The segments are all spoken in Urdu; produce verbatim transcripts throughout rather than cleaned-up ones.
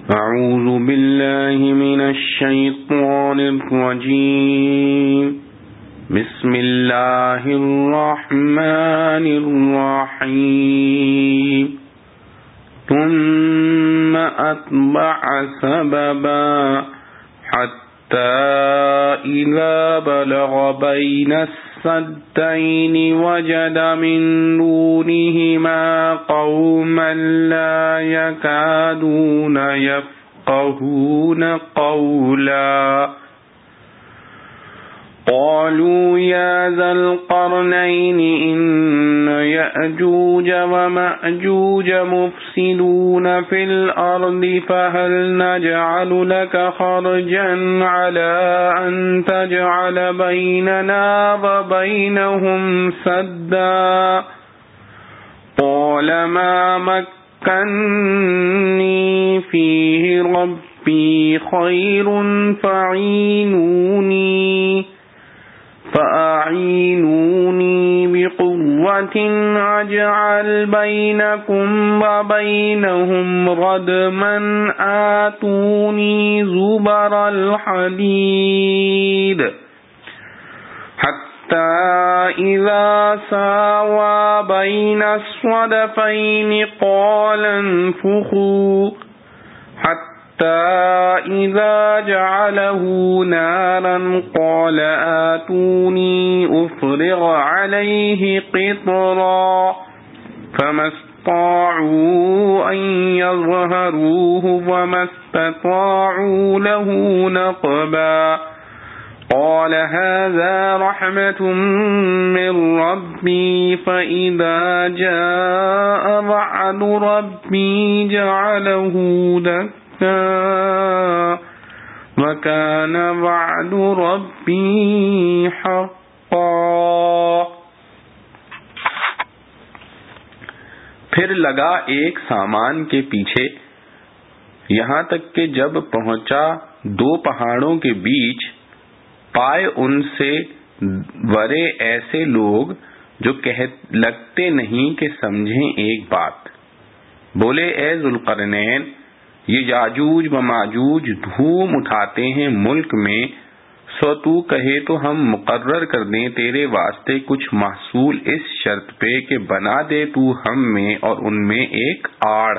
اعوذ باللہ من الشیطان الرجیم بسم اللہ الرحمن الرحیم ثم اتبع سببا حتی اذا بلغ بین السدین وجد من دونہما قوما لا يكادون يفقهون قولا قالوا يا ذا القرنين إن يأجوج ومأجوج مفسدون في الأرض فهل نجعل لك خرجا على أن تجعل بيننا وبينهم سدا قال ما مكنني فيه ربي خير فاعينوني فأعينوني بقوة أجعل بينكم وبينهم ردما آتوني زبر الحديد حتى إذا ساوى بين الصدفين قال انفخوا حتى إذا جعله نارا قال آتوني أفرغ عليه قطرا فما استطاعوا أن يظهروه وما استطاعوا له نقبا قال هذا رحمة من ربي فإذا جاء وعد ربي جعله دكا وكان وعد ربي حقا. پھر لگا ایک سامان کے پیچھے یہاں تک کہ جب پہنچا دو پہاڑوں کے بیچ پائے ان سے ورے ایسے لوگ جو کہ لگتے نہیں کہ سمجھیں ایک بات. بولے اے ذوالقرنین یہ یاجوج و ماجوج دھوم اٹھاتے ہیں ملک میں، سو تو کہے تو ہم مقرر کر دیں تیرے واسطے کچھ محصول اس شرط پہ کہ بنا دے تو ہم میں اور ان میں ایک آڑ.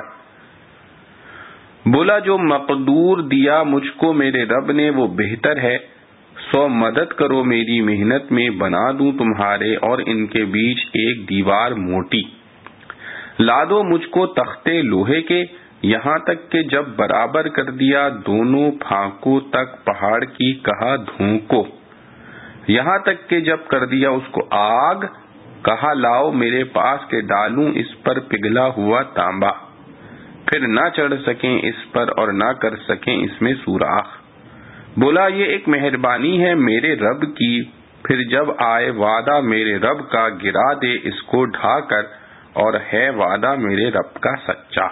بولا جو مقدور دیا مجھ کو میرے رب نے وہ بہتر ہے، سو مدد کرو میری محنت میں بنا دوں تمہارے اور ان کے بیچ ایک دیوار موٹی. لا دو مجھ کو تختے لوہے کے یہاں تک کہ جب برابر کر دیا دونوں پھانکوں تک پہاڑ کی کہا دھوں کو، یہاں تک کہ جب کر دیا اس کو آگ کہا لاؤ میرے پاس کے ڈالوں اس پر پگھلا ہوا تانبا. پھر نہ چڑھ سکیں اس پر اور نہ کر سکیں اس میں سوراخ. بولا یہ ایک مہربانی ہے میرے رب کی، پھر جب آئے وعدہ میرے رب کا گرا دے اس کو ڈھا کر، اور ہے وعدہ میرے رب کا سچا.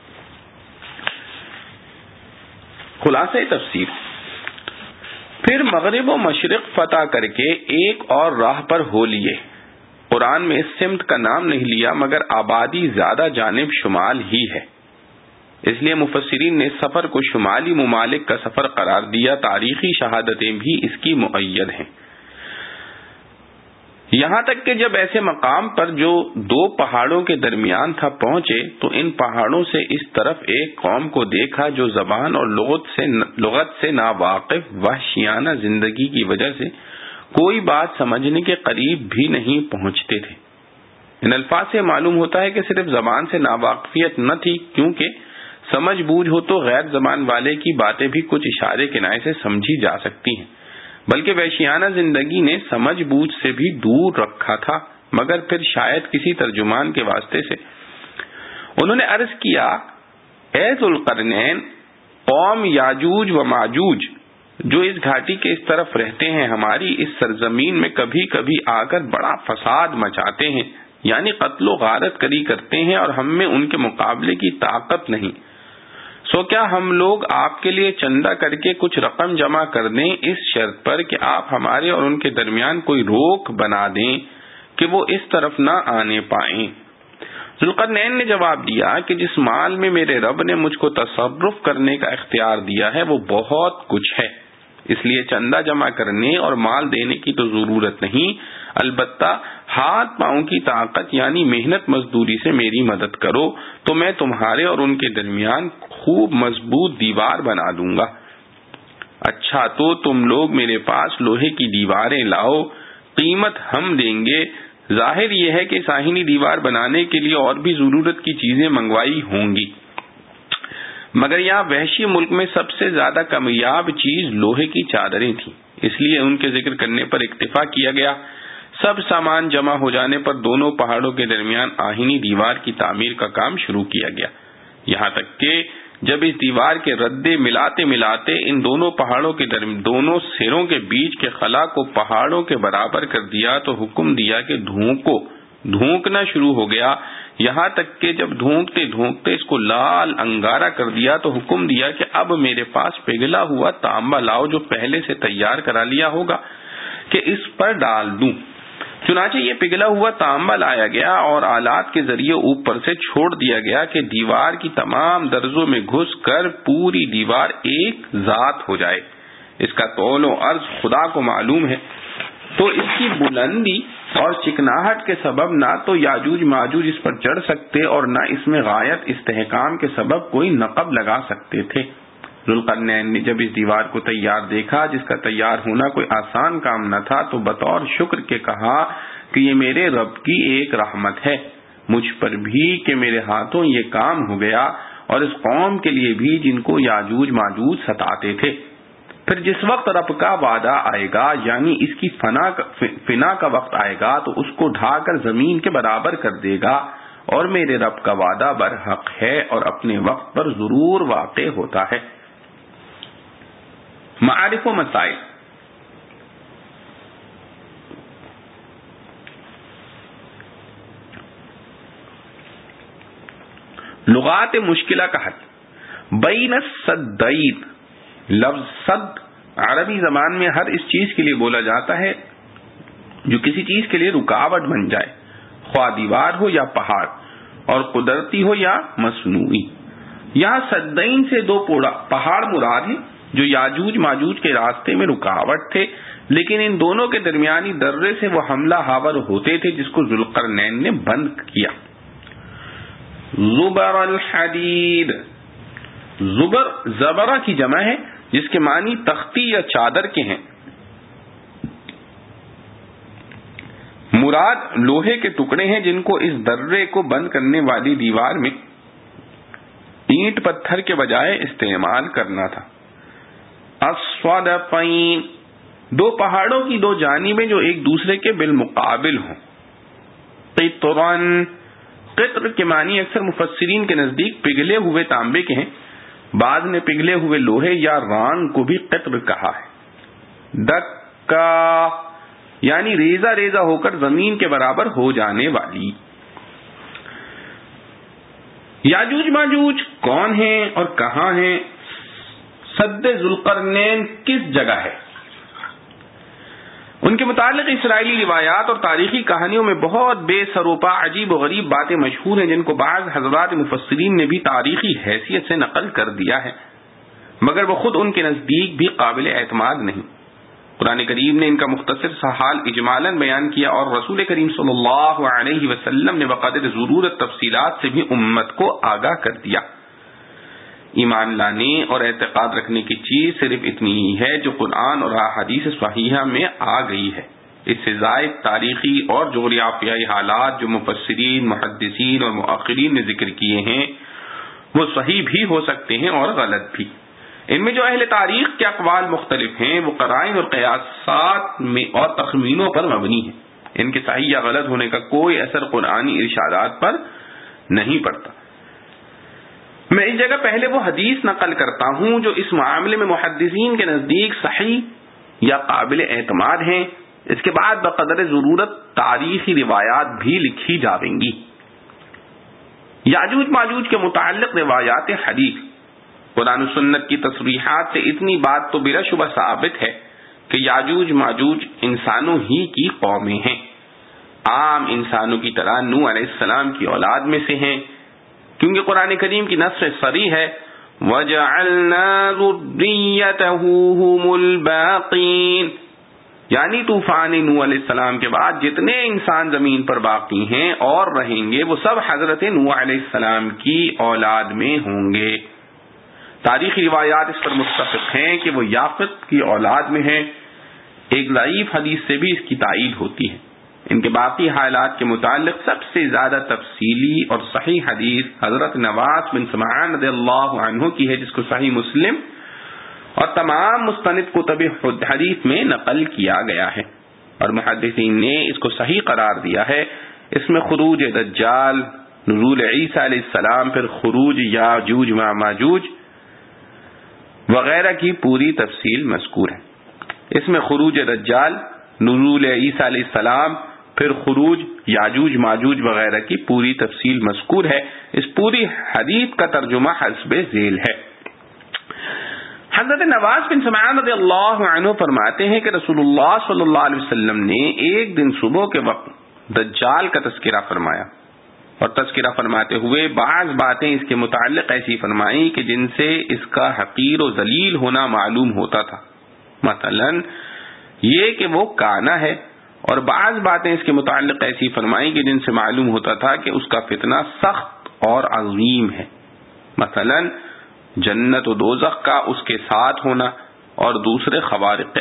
خلاصہ تفسیر. پھر مغرب و مشرق فتح کر کے ایک اور راہ پر ہو لیے. قرآن میں اس سمت کا نام نہیں لیا مگر آبادی زیادہ جانب شمال ہی ہے، اس لیے مفسرین نے سفر کو شمالی ممالک کا سفر قرار دیا. تاریخی شہادتیں بھی اس کی مؤید ہیں. یہاں تک کہ جب ایسے مقام پر جو دو پہاڑوں کے درمیان تھا پہنچے تو ان پہاڑوں سے اس طرف ایک قوم کو دیکھا جو زبان اور لغت سے لغت سے ناواقف وحشیانہ زندگی کی وجہ سے کوئی بات سمجھنے کے قریب بھی نہیں پہنچتے تھے. ان الفاظ سے معلوم ہوتا ہے کہ صرف زبان سے ناواقفیت نہ تھی، کیونکہ سمجھ بوجھ ہو تو غیر زبان والے کی باتیں بھی کچھ اشارے کنائے سے سمجھی جا سکتی ہیں، بلکہ وحشیانہ زندگی نے سمجھ بوجھ سے بھی دور رکھا تھا. مگر پھر شاید کسی ترجمان کے واسطے سے انہوں نے عرض کیا اے ذوالقرنین قوم یاجوج و ماجوج جو اس گھاٹی کے اس طرف رہتے ہیں ہماری اس سرزمین میں کبھی کبھی آ کر بڑا فساد مچاتے ہیں، یعنی قتل و غارت کری کرتے ہیں اور ہم میں ان کے مقابلے کی طاقت نہیں. سو کیا ہم لوگ آپ کے لیے چندہ کر کے کچھ رقم جمع کر دیں اس شرط پر کہ آپ ہمارے اور ان کے درمیان کوئی روک بنا دیں کہ وہ اس طرف نہ آنے پائیں. ذوالقرنین نے جواب دیا کہ جس مال میں میرے رب نے مجھ کو تصرف کرنے کا اختیار دیا ہے وہ بہت کچھ ہے، اس لیے چندہ جمع کرنے اور مال دینے کی تو ضرورت نہیں، البتہ ہاتھ پاؤں کی طاقت یعنی محنت مزدوری سے میری مدد کرو تو میں تمہارے اور ان کے درمیان خوب مضبوط دیوار بنا دوں گا۔ اچھا تو تم لوگ میرے پاس لوہے کی دیواریں لاؤ، قیمت ہم دیں گے۔ ظاہر یہ ہے کہ ساحنی دیوار بنانے کے لیے اور بھی ضرورت کی چیزیں منگوائی ہوں گی، مگر یہاں وحشی ملک میں سب سے زیادہ کامیاب چیز لوہے کی چادریں تھیں، اس لیے ان کے ذکر کرنے پر اکتفا کیا گیا۔ سب سامان جمع ہو جانے پر دونوں پہاڑوں کے درمیان آہنی دیوار کی تعمیر کا کام شروع کیا گیا، یہاں تک کہ جب اس دیوار کے ردے ملاتے ملاتے ان دونوں پہاڑوں کے درمیان دونوں سروں کے بیچ کے خلا کو پہاڑوں کے برابر کر دیا تو حکم دیا کہ دھونکو دھونکنا شروع ہو گیا، یہاں تک کہ جب دھونکتے دھونکتے اس کو لال انگارہ کر دیا تو حکم دیا کہ اب میرے پاس پگھلا ہوا تانبا لاؤ جو پہلے سے تیار کرا لیا ہوگا کہ اس پر ڈال دوں۔ چنانچہ یہ پگھلا ہوا تانبا لایا گیا اور آلات کے ذریعے اوپر سے چھوڑ دیا گیا کہ دیوار کی تمام درزوں میں گھس کر پوری دیوار ایک ذات ہو جائے۔ اس کا طول و عرض خدا کو معلوم ہے، تو اس کی بلندی اور چکناہٹ کے سبب نہ تو یاجوج ماجوج اس پر چڑھ سکتے اور نہ اس میں غایت استحکام کے سبب کوئی نقب لگا سکتے تھے۔ ذوالقرنین نے جب اس دیوار کو تیار دیکھا جس کا تیار ہونا کوئی آسان کام نہ تھا تو بطور شکر کے کہا کہ یہ میرے رب کی ایک رحمت ہے مجھ پر بھی کہ میرے ہاتھوں یہ کام ہو گیا اور اس قوم کے لیے بھی جن کو یاجوج ماجوج ستاتے تھے۔ پھر جس وقت رب کا وعدہ آئے گا یعنی اس کی فنا فنا کا وقت آئے گا تو اس کو ڈھا کر زمین کے برابر کر دے گا، اور میرے رب کا وعدہ برحق ہے اور اپنے وقت پر ضرور واقع ہوتا ہے۔ معارف و مسائل۔ لغات مشکلہ کا حل۔ بین السدین، لفظ صد عربی زبان میں ہر اس چیز کے لیے بولا جاتا ہے جو کسی چیز کے لیے رکاوٹ بن جائے، خواہ دیوار ہو یا پہاڑ، اور قدرتی ہو یا مصنوعی۔ یہاں سدین سے دو پہاڑ مراد ہیں جو یاجوج ماجوج کے راستے میں رکاوٹ تھے، لیکن ان دونوں کے درمیانی درے سے وہ حملہ آور ہوتے تھے جس کو ذوالقرنین نے بند کیا۔ زبر الحدید، زبر زبرہ کی جمع ہے جس کے معنی تختی یا چادر کے ہیں، مراد لوہے کے ٹکڑے ہیں جن کو اس درے کو بند کرنے والی دیوار میں اینٹ پتھر کے بجائے استعمال کرنا تھا۔ الصدفین، دو پہاڑوں کی دو جانبیں جو ایک دوسرے کے بالمقابل ہوں۔ قطرن، قطر کے معنی اکثر مفسرین کے نزدیک پگھلے ہوئے تانبے کے ہیں، بعض نے پگھلے ہوئے لوہے یا رانگ کو بھی قطر کہا ہے۔ دکا یعنی ریزہ ریزہ ہو کر زمین کے برابر ہو جانے والی۔ یاجوج ماجوج کون ہیں اور کہاں ہیں؟ سد ذوالقرنین کس جگہ ہے؟ ان کے متعلق اسرائیلی روایات اور تاریخی کہانیوں میں بہت بے سروپا عجیب و غریب باتیں مشہور ہیں جن کو بعض حضرات مفسرین نے بھی تاریخی حیثیت سے نقل کر دیا ہے، مگر وہ خود ان کے نزدیک بھی قابل اعتماد نہیں۔ قرآن کریم نے ان کا مختصر سا حال اجمالاً بیان کیا اور رسول کریم صلی اللہ علیہ وسلم نے بقدر ضرورت تفصیلات سے بھی امت کو آگاہ کر دیا۔ ایمان لانے اور اعتقاد رکھنے کی چیز صرف اتنی ہی ہے جو قرآن اور احادیث صحیحہ میں آ گئی ہے، اس سے زائد تاریخی اور جغرافیائی حالات جو مفسرین، محدثین اور مؤخرین نے ذکر کیے ہیں وہ صحیح بھی ہو سکتے ہیں اور غلط بھی۔ ان میں جو اہل تاریخ کے اقوال مختلف ہیں وہ قرائن اور قیاسات میں اور تخمینوں پر مبنی ہیں، ان کے صحیح یا غلط ہونے کا کوئی اثر قرآنی ارشادات پر نہیں پڑتا۔ میں اس جگہ پہلے وہ حدیث نقل کرتا ہوں جو اس معاملے میں محدثین کے نزدیک صحیح یا قابل اعتماد ہیں، اس کے بعد بقدر ضرورت تاریخی روایات بھی لکھی جاویں گی۔ یاجوج ماجوج کے متعلق روایات حدیث، قرآن و سنت کی تصریحات سے اتنی بات تو بلا شبہ ثابت ہے کہ یاجوج ماجوج انسانوں ہی کی قومیں ہیں۔ عام انسانوں کی طرح نوح علیہ السلام کی اولاد میں سے ہیں، کیونکہ قرآن کریم کی نص صریح ہے وَجَعَلْنَا ذُرِّيَّتَهُ هُمُ الْبَاقِينَ، یعنی طوفان نوح علیہ السلام کے بعد جتنے انسان زمین پر باقی ہیں اور رہیں گے وہ سب حضرت نوح علیہ السلام کی اولاد میں ہوں گے۔ تاریخی روایات اس پر متفق ہیں کہ وہ یافت کی اولاد میں ہیں، ایک ضعیف حدیث سے بھی اس کی تائید ہوتی ہے۔ ان کے باقی حالات کے متعلق سب سے زیادہ تفصیلی اور صحیح حدیث حضرت نواس بن سمعان رضی اللہ عنہ کی ہے، جس کو صحیح مسلم اور تمام مستند کتب حدیث میں نقل کیا گیا ہے، اور محدثین نے اس کو صحیح قرار دیا ہے۔ اس میں خروج دجال، نزول عیسیٰ علیہ السلام، پھر خروج یاجوج و ماجوج وغیرہ کی پوری تفصیل مذکور ہے۔ اس میں خروج دجال، نزول عیسیٰ علیہ السلام، پھر خروج یاجوج ماجوج وغیرہ کی پوری تفصیل مذکور ہے۔ اس پوری حدیث کا ترجمہ حسب ذیل ہے۔ حضرت نواس بن سمعان رضی اللہ عنہ فرماتے ہیں کہ رسول اللہ صلی اللہ علیہ وسلم نے ایک دن صبح کے وقت دجال کا تذکرہ فرمایا، اور تذکرہ فرماتے ہوئے بعض باتیں اس کے متعلق ایسی فرمائیں کہ جن سے اس کا حقیر و ذلیل ہونا معلوم ہوتا تھا، مثلا یہ کہ وہ کانا ہے، اور بعض باتیں اس کے متعلق ایسی فرمائیں کہ جن سے معلوم ہوتا تھا کہ اس کا فتنہ سخت اور عظیم ہے، مثلا جنت و دوزخ کا اس کے ساتھ ہونا اور دوسرے خوارق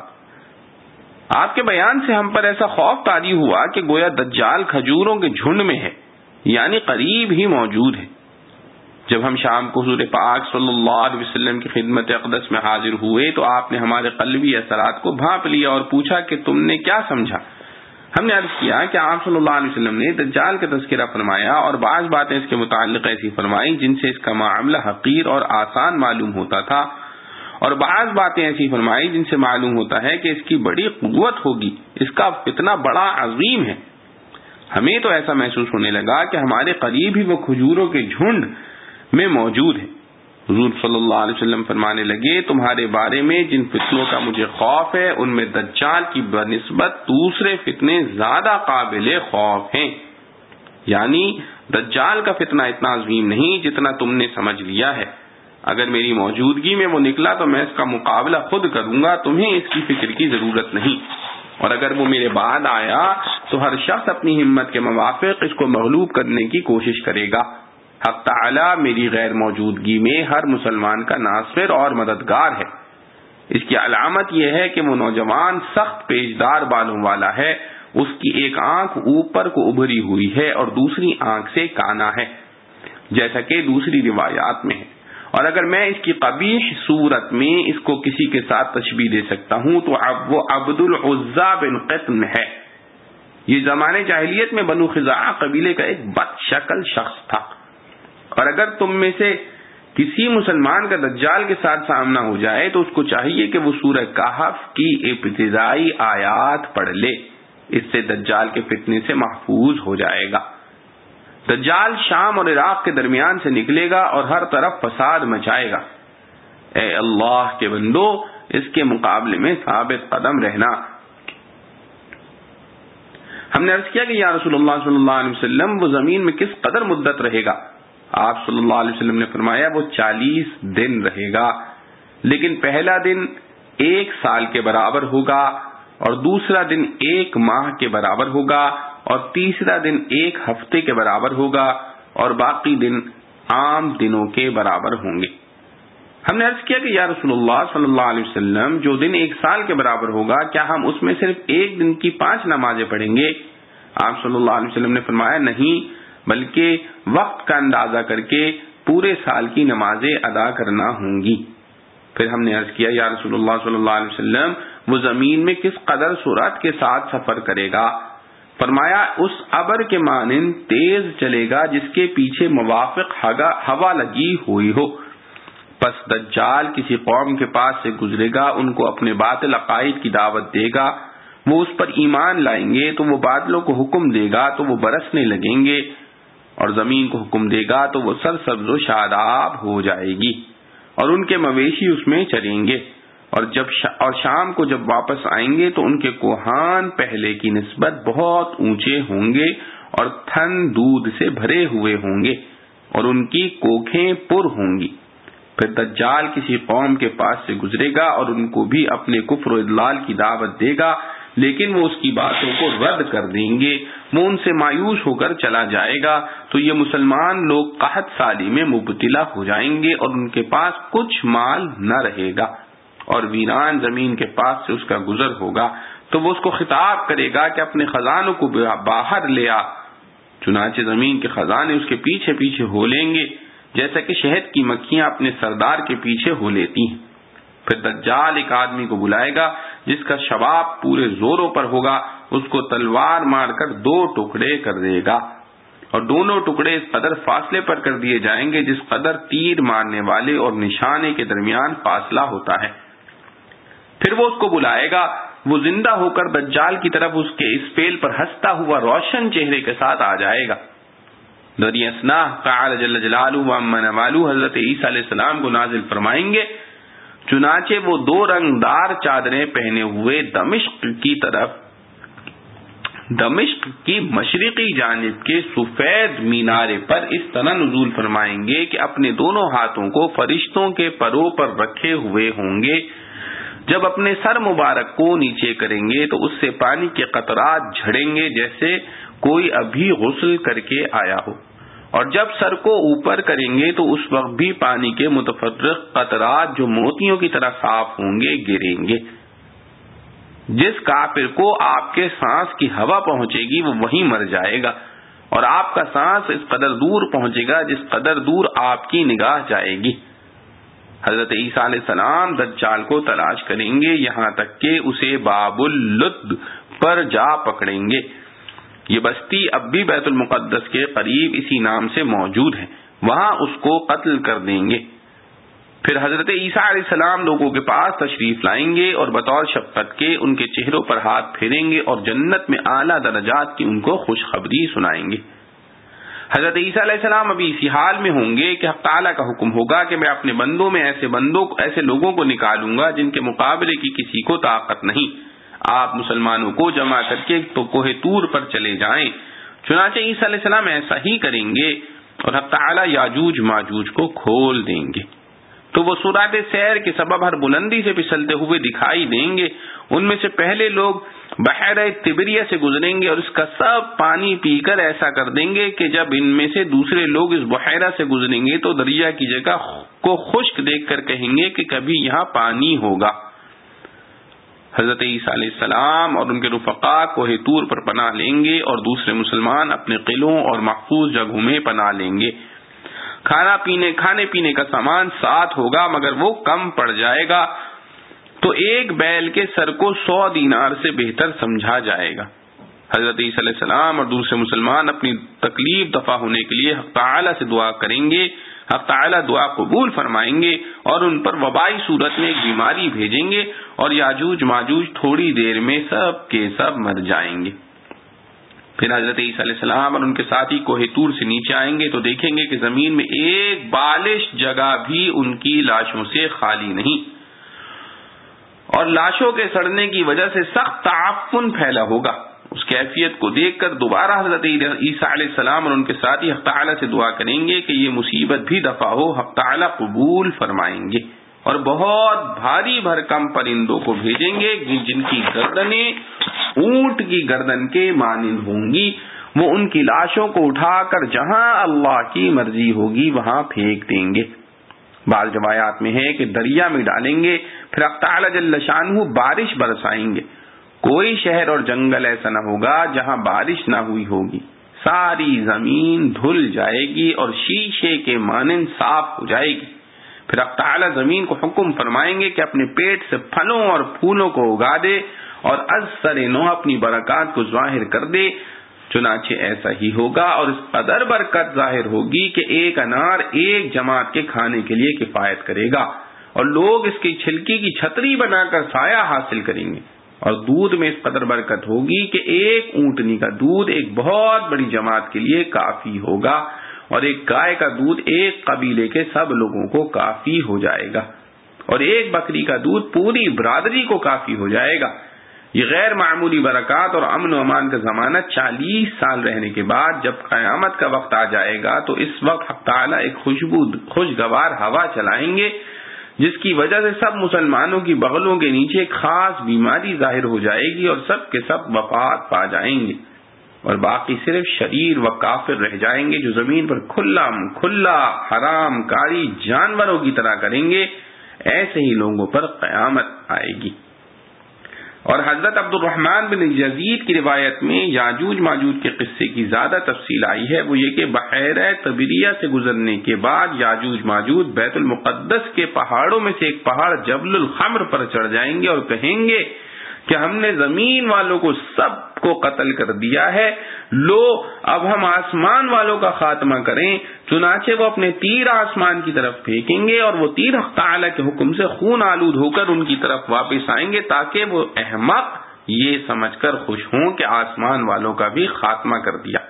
عادات۔ آپ کے بیان سے ہم پر ایسا خوف طاری ہوا کہ گویا دجال کھجوروں کے جھنڈ میں ہے، یعنی قریب ہی موجود ہے۔ جب ہم شام کو حضور پاک صلی اللہ علیہ وسلم کی خدمت اقدس میں حاضر ہوئے تو آپ نے ہمارے قلبی اثرات کو بھانپ لیا اور پوچھا کہ تم نے کیا سمجھا؟ ہم نے عرض کیا کہ آپ صلی اللہ علیہ وسلم نے دجال کا تذکرہ فرمایا اور بعض باتیں اس کے متعلق ایسی فرمائیں جن سے اس کا معاملہ حقیر اور آسان معلوم ہوتا تھا، اور بعض باتیں ایسی فرمائیں جن سے معلوم ہوتا ہے کہ اس کی بڑی قوت ہوگی، اس کا فتنہ بڑا عظیم ہے۔ ہمیں تو ایسا محسوس ہونے لگا کہ ہمارے قریب ہی وہ کھجوروں کے جھنڈ میں موجود ہے۔ حضور صلی اللہ علیہ وسلم فرمانے لگے تمہارے بارے میں جن فتنوں کا مجھے خوف ہے ان میں دجال کی بنسبت دوسرے فتنے زیادہ قابل خوف ہیں، یعنی دجال کا فتنہ اتنا عظیم نہیں جتنا تم نے سمجھ لیا ہے۔ اگر میری موجودگی میں وہ نکلا تو میں اس کا مقابلہ خود کروں گا، تمہیں اس کی فکر کی ضرورت نہیں، اور اگر وہ میرے بعد آیا تو ہر شخص اپنی ہمت کے موافق اس کو مغلوب کرنے کی کوشش کرے گا۔ حق تعالی میری غیر موجودگی میں ہر مسلمان کا ناصر اور مددگار ہے۔ اس کی علامت یہ ہے کہ وہ نوجوان سخت پیچدار بالوں والا ہے، اس کی ایک آنکھ اوپر کو ابھری ہوئی ہے اور دوسری آنکھ سے کانا ہے، جیسا کہ دوسری روایات میں ہے، اور اگر میں اس کی قبیح صورت میں اس کو کسی کے ساتھ تشبیہ دے سکتا ہوں تو اب وہ عبد العزیٰ بن قطن ہے۔ یہ زمانے جاہلیت میں بنو خزاعہ قبیلے کا ایک بد شکل شخص تھا، اور اگر تم میں سے کسی مسلمان کا دجال کے ساتھ سامنا ہو جائے تو اس کو چاہیے کہ وہ سورہ کہف کی ابتدائی آیات پڑھ لے، اس سے دجال کے فتنے سے محفوظ ہو جائے گا۔ دجال شام اور عراق کے درمیان سے نکلے گا اور ہر طرف فساد مچائے گا۔ اے اللہ کے بندو، اس کے مقابلے میں ثابت قدم رہنا۔ ہم نے عرض کیا کہ یا رسول اللہ صلی اللہ علیہ وسلم وہ زمین میں کس قدر مدت رہے گا؟ آپ صلی اللہ علیہ وسلم نے فرمایا وہ چالیس دن رہے گا، لیکن پہلا دن ایک سال کے برابر ہوگا، اور دوسرا دن ایک ماہ کے برابر ہوگا، اور تیسرا دن ایک ہفتے کے برابر ہوگا، اور باقی دن عام دنوں کے برابر ہوں گے۔ ہم نے عرض کیا کہ یا رسول اللہ صلی اللہ علیہ وسلم جو دن ایک سال کے برابر ہوگا کیا ہم اس میں صرف ایک دن کی پانچ نمازیں پڑھیں گے؟ آپ صلی اللہ علیہ وسلم نے فرمایا نہیں، بلکہ وقت کا اندازہ کر کے پورے سال کی نمازیں ادا کرنا ہوں گی۔ پھر ہم نے عرض کیا یا رسول اللہ صلی اللہ علیہ وسلم وہ زمین میں کس قدر سرعت کے ساتھ سفر کرے گا؟ فرمایا اس ابر کے مانند تیز چلے گا جس کے پیچھے موافق ہوا لگی ہوئی ہو۔ پس دجال کسی قوم کے پاس سے گزرے گا، ان کو اپنے باطل عقائد کی دعوت دے گا، وہ اس پر ایمان لائیں گے تو وہ بادلوں کو حکم دے گا تو وہ برسنے لگیں گے، اور زمین کو حکم دے گا تو وہ سرسبز و شاداب ہو جائے گی، اور ان کے مویشی اس میں چریں گے، اور جب شا اور شام کو جب واپس آئیں گے تو ان کے کوہان پہلے کی نسبت بہت اونچے ہوں گے اور تھن دودھ سے بھرے ہوئے ہوں گے اور ان کی کوکھیں پر ہوں گی. پھر دجال کسی قوم کے پاس سے گزرے گا اور ان کو بھی اپنے کفر و اضلال کی دعوت دے گا، لیکن وہ اس کی باتوں کو رد کر دیں گے. وہ ان سے مایوس ہو کر چلا جائے گا تو یہ مسلمان لوگ قحط سالی میں مبتلا ہو جائیں گے اور ان کے پاس کچھ مال نہ رہے گا اور ویران زمین کے پاس سے اس کا گزر ہوگا. تو وہ اس کو خطاب کرے گا کہ اپنے خزانوں کو باہر لے آ. چنانچہ زمین کے خزانے اس کے پیچھے پیچھے ہو لیں گے جیسا کہ شہد کی مکھیاں اپنے سردار کے پیچھے ہو لیتی ہیں. پھر دجال ایک آدمی کو بلائے گا جس کا شباب پورے زوروں پر ہوگا، اس کو تلوار مار کر دو ٹکڑے کر دے گا اور دونوں ٹکڑے اس قدر فاصلے پر کر دیے جائیں گے جس قدر تیر مارنے والے اور نشانے کے درمیان فاصلہ ہوتا ہے. پھر وہ اس کو بلائے گا، وہ زندہ ہو کر دجال کی طرف اس کے اس فعل پر ہنستا ہوا روشن چہرے کے ساتھ آ جائے گا. دریا اسنا تعالی جل جلالہ و عما نوالہ حضرت عیسیٰ علیہ السلام کو نازل فرمائیں گے. چنانچہ وہ دو رنگ دار چادریں پہنے ہوئے دمشق کی طرف دمشق کی مشرقی جانب کے سفید مینارے پر اس طرح نزول فرمائیں گے کہ اپنے دونوں ہاتھوں کو فرشتوں کے پروں پر رکھے ہوئے ہوں گے. جب اپنے سر مبارک کو نیچے کریں گے تو اس سے پانی کے قطرات جھڑیں گے جیسے کوئی ابھی غسل کر کے آیا ہو، اور جب سر کو اوپر کریں گے تو اس وقت بھی پانی کے متفرق قطرات جو موتیوں کی طرح صاف ہوں گے گریں گے. جس کافر کو آپ کے سانس کی ہوا پہنچے گی وہ وہیں مر جائے گا اور آپ کا سانس اس قدر دور پہنچے گا جس قدر دور آپ کی نگاہ جائے گی. حضرت عیسیٰ علیہ السلام دجال کو تلاش کریں گے یہاں تک کہ اسے باب اللد پر جا پکڑیں گے. یہ بستی اب بھی بیت المقدس کے قریب اسی نام سے موجود ہے، وہاں اس کو قتل کر دیں گے. پھر حضرت عیسیٰ علیہ السلام لوگوں کے پاس تشریف لائیں گے اور بطور شفقت کے ان کے چہروں پر ہاتھ پھیریں گے اور جنت میں اعلیٰ درجات کی ان کو خوشخبری سنائیں گے. حضرت عیسیٰ علیہ السلام ابھی اسی حال میں ہوں گے کہ حق تعالیٰ کا حکم ہوگا کہ میں اپنے بندوں میں ایسے بندوں ایسے لوگوں کو نکالوں گا جن کے مقابلے کی کسی کو طاقت نہیں. آپ مسلمانوں کو جمع کر کے تو کوہ طور پر چلے جائیں. چنانچہ عیسیٰ علیہ السلام ایسا ہی کریں گے اور حق تعالیٰ یاجوج ماجوج کو کھول دیں گے تو وہ سرعت سیر کے سبب ہر بلندی سے پھسلتے ہوئے دکھائی دیں گے. ان میں سے پہلے لوگ بحیرہ تبریہ سے گزریں گے اور اس کا سب پانی پی کر ایسا کر دیں گے کہ جب ان میں سے دوسرے لوگ اس بحیرہ سے گزریں گے تو دریا کی جگہ کو خشک دیکھ کر کہیں گے کہ کبھی یہاں پانی ہوگا. حضرت عیسیٰ علیہ السلام اور ان کے رفقا کوہ طور پر پناہ لیں گے اور دوسرے مسلمان اپنے قلعوں اور محفوظ جگہوں میں پناہ لیں گے. کھانا پینے کھانے پینے کا سامان ساتھ ہوگا مگر وہ کم پڑ جائے گا تو ایک بیل کے سر کو سو دینار سے بہتر سمجھا جائے گا. حضرت عیسیٰ علیہ السلام اور دوسرے مسلمان اپنی تکلیف دفع ہونے کے لیے حق تعالیٰ سے دعا کریں گے. حق تعالیٰ دعا قبول فرمائیں گے اور ان پر وبائی صورت میں ایک بیماری بھیجیں گے اور یاجوج ماجوج تھوڑی دیر میں سب کے سب مر جائیں گے. پھر حضرت عیسیٰ علیہ السلام اور ان کے ساتھی کوہ طور سے نیچے آئیں گے تو دیکھیں گے کہ زمین میں ایک بالش جگہ بھی ان کی لاشوں سے خالی نہیں اور لاشوں کے سڑنے کی وجہ سے سخت تعفن پھیلا ہوگا. اس کیفیت کو دیکھ کر دوبارہ حضرت عیسیٰ علیہ السلام اور ان کے ساتھی حق تعالیٰ سے دعا کریں گے کہ یہ مصیبت بھی دفع ہو. حق تعالیٰ قبول فرمائیں گے اور بہت بھاری بھرکم پرندوں کو بھیجیں گے جن کی گردنیں اونٹ کی گردن کے مانند ہوں گی. وہ ان کی لاشوں کو اٹھا کر جہاں اللہ کی مرضی ہوگی وہاں پھینک دیں گے. بعض روایات میں ہے کہ دریا میں ڈالیں گے. پھر حق تعالیٰ جل شانہ بارش برسائیں گے. کوئی شہر اور جنگل ایسا نہ ہوگا جہاں بارش نہ ہوئی ہوگی. ساری زمین دھل جائے گی اور شیشے کے مانند صاف ہو جائے گی. پھر حق تعالیٰ زمین کو حکم فرمائیں گے کہ اپنے پیٹ سے پھلوں اور پھولوں کو اگا دے اور از سر نو اپنی برکات کو ظاہر کر دے. چنانچہ ایسا ہی ہوگا اور اس قدر برکت ظاہر ہوگی کہ ایک انار ایک جماعت کے کھانے کے لیے کفایت کرے گا اور لوگ اس کی چھلکی کی چھتری بنا کر سایہ حاصل کریں گے. اور دودھ میں اس قدر برکت ہوگی کہ ایک اونٹنی کا دودھ ایک بہت بڑی جماعت کے لیے کافی ہوگا اور ایک گائے کا دودھ ایک قبیلے کے سب لوگوں کو کافی ہو جائے گا. اور ایک بکری کا دودھ پوری برادری کو کافی ہو جائے گا۔ یہ غیر معمولی برکات اور امن و امان کا زمانہ چالیس سال رہنے کے بعد جب قیامت کا وقت آ جائے گا تو اس وقت حق تعالیٰ ایک خوشبو خوشگوار ہوا چلائیں گے جس کی وجہ سے سب مسلمانوں کی بغلوں کے نیچے ایک خاص بیماری ظاہر ہو جائے گی اور سب کے سب وفات پا جائیں گے، اور باقی صرف شریر و کافر رہ جائیں گے جو زمین پر کھلا کھلا حرام کاری جانوروں کی طرح کریں گے۔ ایسے ہی لوگوں پر قیامت آئے گی۔ اور حضرت عبد الرحمن بن یزید کی روایت میں یاجوج ماجوج کے قصے کی زیادہ تفصیل آئی ہے، وہ یہ کہ بحیرہ طبریہ سے گزرنے کے بعد یاجوج ماجوج بیت المقدس کے پہاڑوں میں سے ایک پہاڑ جبل الخمر پر چڑھ جائیں گے اور کہیں گے کہ ہم نے زمین والوں کو سب کو قتل کر دیا ہے، لو اب ہم آسمان والوں کا خاتمہ کریں۔ چنانچہ وہ اپنے تیر آسمان کی طرف پھینکیں گے اور وہ تیر حق تعالیٰ کے حکم سے خون آلود ہو کر ان کی طرف واپس آئیں گے تاکہ وہ احمق یہ سمجھ کر خوش ہوں کہ آسمان والوں کا بھی خاتمہ کر دیا۔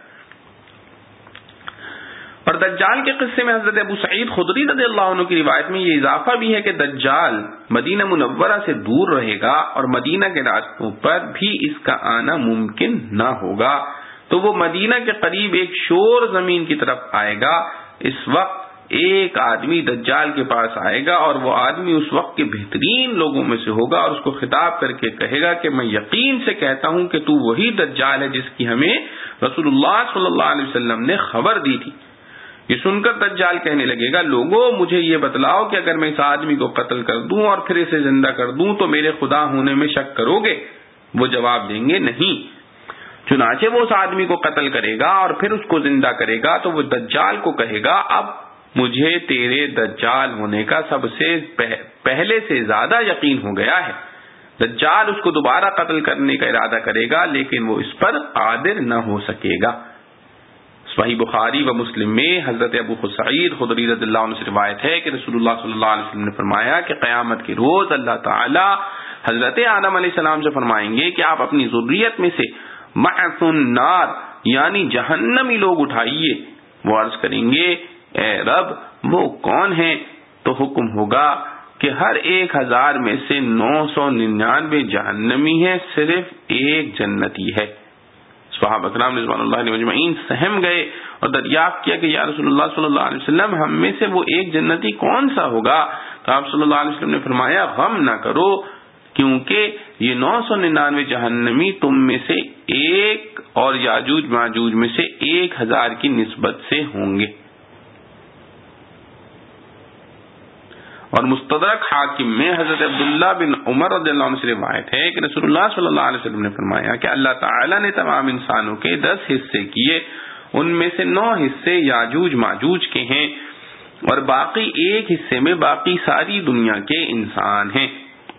اور دجال کے قصے میں حضرت ابو سعید خدری رضی اللہ عنہ کی روایت میں یہ اضافہ بھی ہے کہ دجال مدینہ منورہ سے دور رہے گا اور مدینہ کے راستوں پر بھی اس کا آنا ممکن نہ ہوگا، تو وہ مدینہ کے قریب ایک شور زمین کی طرف آئے گا۔ اس وقت ایک آدمی دجال کے پاس آئے گا اور وہ آدمی اس وقت کے بہترین لوگوں میں سے ہوگا اور اس کو خطاب کر کے کہے گا کہ میں یقین سے کہتا ہوں کہ تو وہی دجال ہے جس کی ہمیں رسول اللہ صلی اللہ علیہ وسلم نے خبر دی تھی۔ یہ سن کر دجال کہنے لگے گا، لوگوں مجھے یہ بتلاؤ کہ اگر میں اس آدمی کو قتل کر دوں اور پھر اسے زندہ کر دوں تو میرے خدا ہونے میں شک کرو گے؟ وہ جواب دیں گے نہیں۔ چنانچہ وہ اس آدمی کو قتل کرے گا اور پھر اس کو زندہ کرے گا تو وہ دجال کو کہے گا، اب مجھے تیرے دجال ہونے کا سب سے پہلے سے زیادہ یقین ہو گیا ہے۔ دجال اس کو دوبارہ قتل کرنے کا ارادہ کرے گا لیکن وہ اس پر قادر نہ ہو سکے گا۔ صحیح بخاری و مسلم میں حضرت ابو سعید خدری رضی اللہ عنہ سے روایت ہے کہ رسول اللہ صلی اللہ علیہ وسلم نے فرمایا کہ قیامت کے روز اللہ تعالی حضرت آدم علیہ السلام سے فرمائیں گے کہ آپ اپنی ذریت میں سے معث النار یعنی جہنمی لوگ اٹھائیے۔ وہ عرض کریں گے، اے رب وہ کون ہیں؟ تو حکم ہوگا کہ ہر ایک ہزار میں سے نو سو ننانوے جہنمی ہیں، صرف ایک جنتی ہے۔ صحابہ کرام رضوان اللہ علیہ مجمعین سہم گئے اور دریافت کیا کہ یا رسول اللہ صلی اللہ علیہ وسلم ہم میں سے وہ ایک جنتی کون سا ہوگا؟ تو آپ صلی اللہ علیہ وسلم نے فرمایا، غم نہ کرو کیونکہ یہ نو سو ننانوے جہنمی تم میں سے ایک اور یاجوج ماجوج میں سے ایک ہزار کی نسبت سے ہوں گے۔ اور مستدرک حاکم میں حضرت عبداللہ بن عمر رضی اللہ عنہ سے روایت ہے کہ رسول اللہ صلی اللہ علیہ وسلم نے فرمایا کہ اللہ تعالیٰ نے تمام انسانوں کے دس حصے کیے، ان میں سے نو حصے یاجوج ماجوج کے ہیں اور باقی ایک حصے میں باقی ساری دنیا کے انسان ہیں۔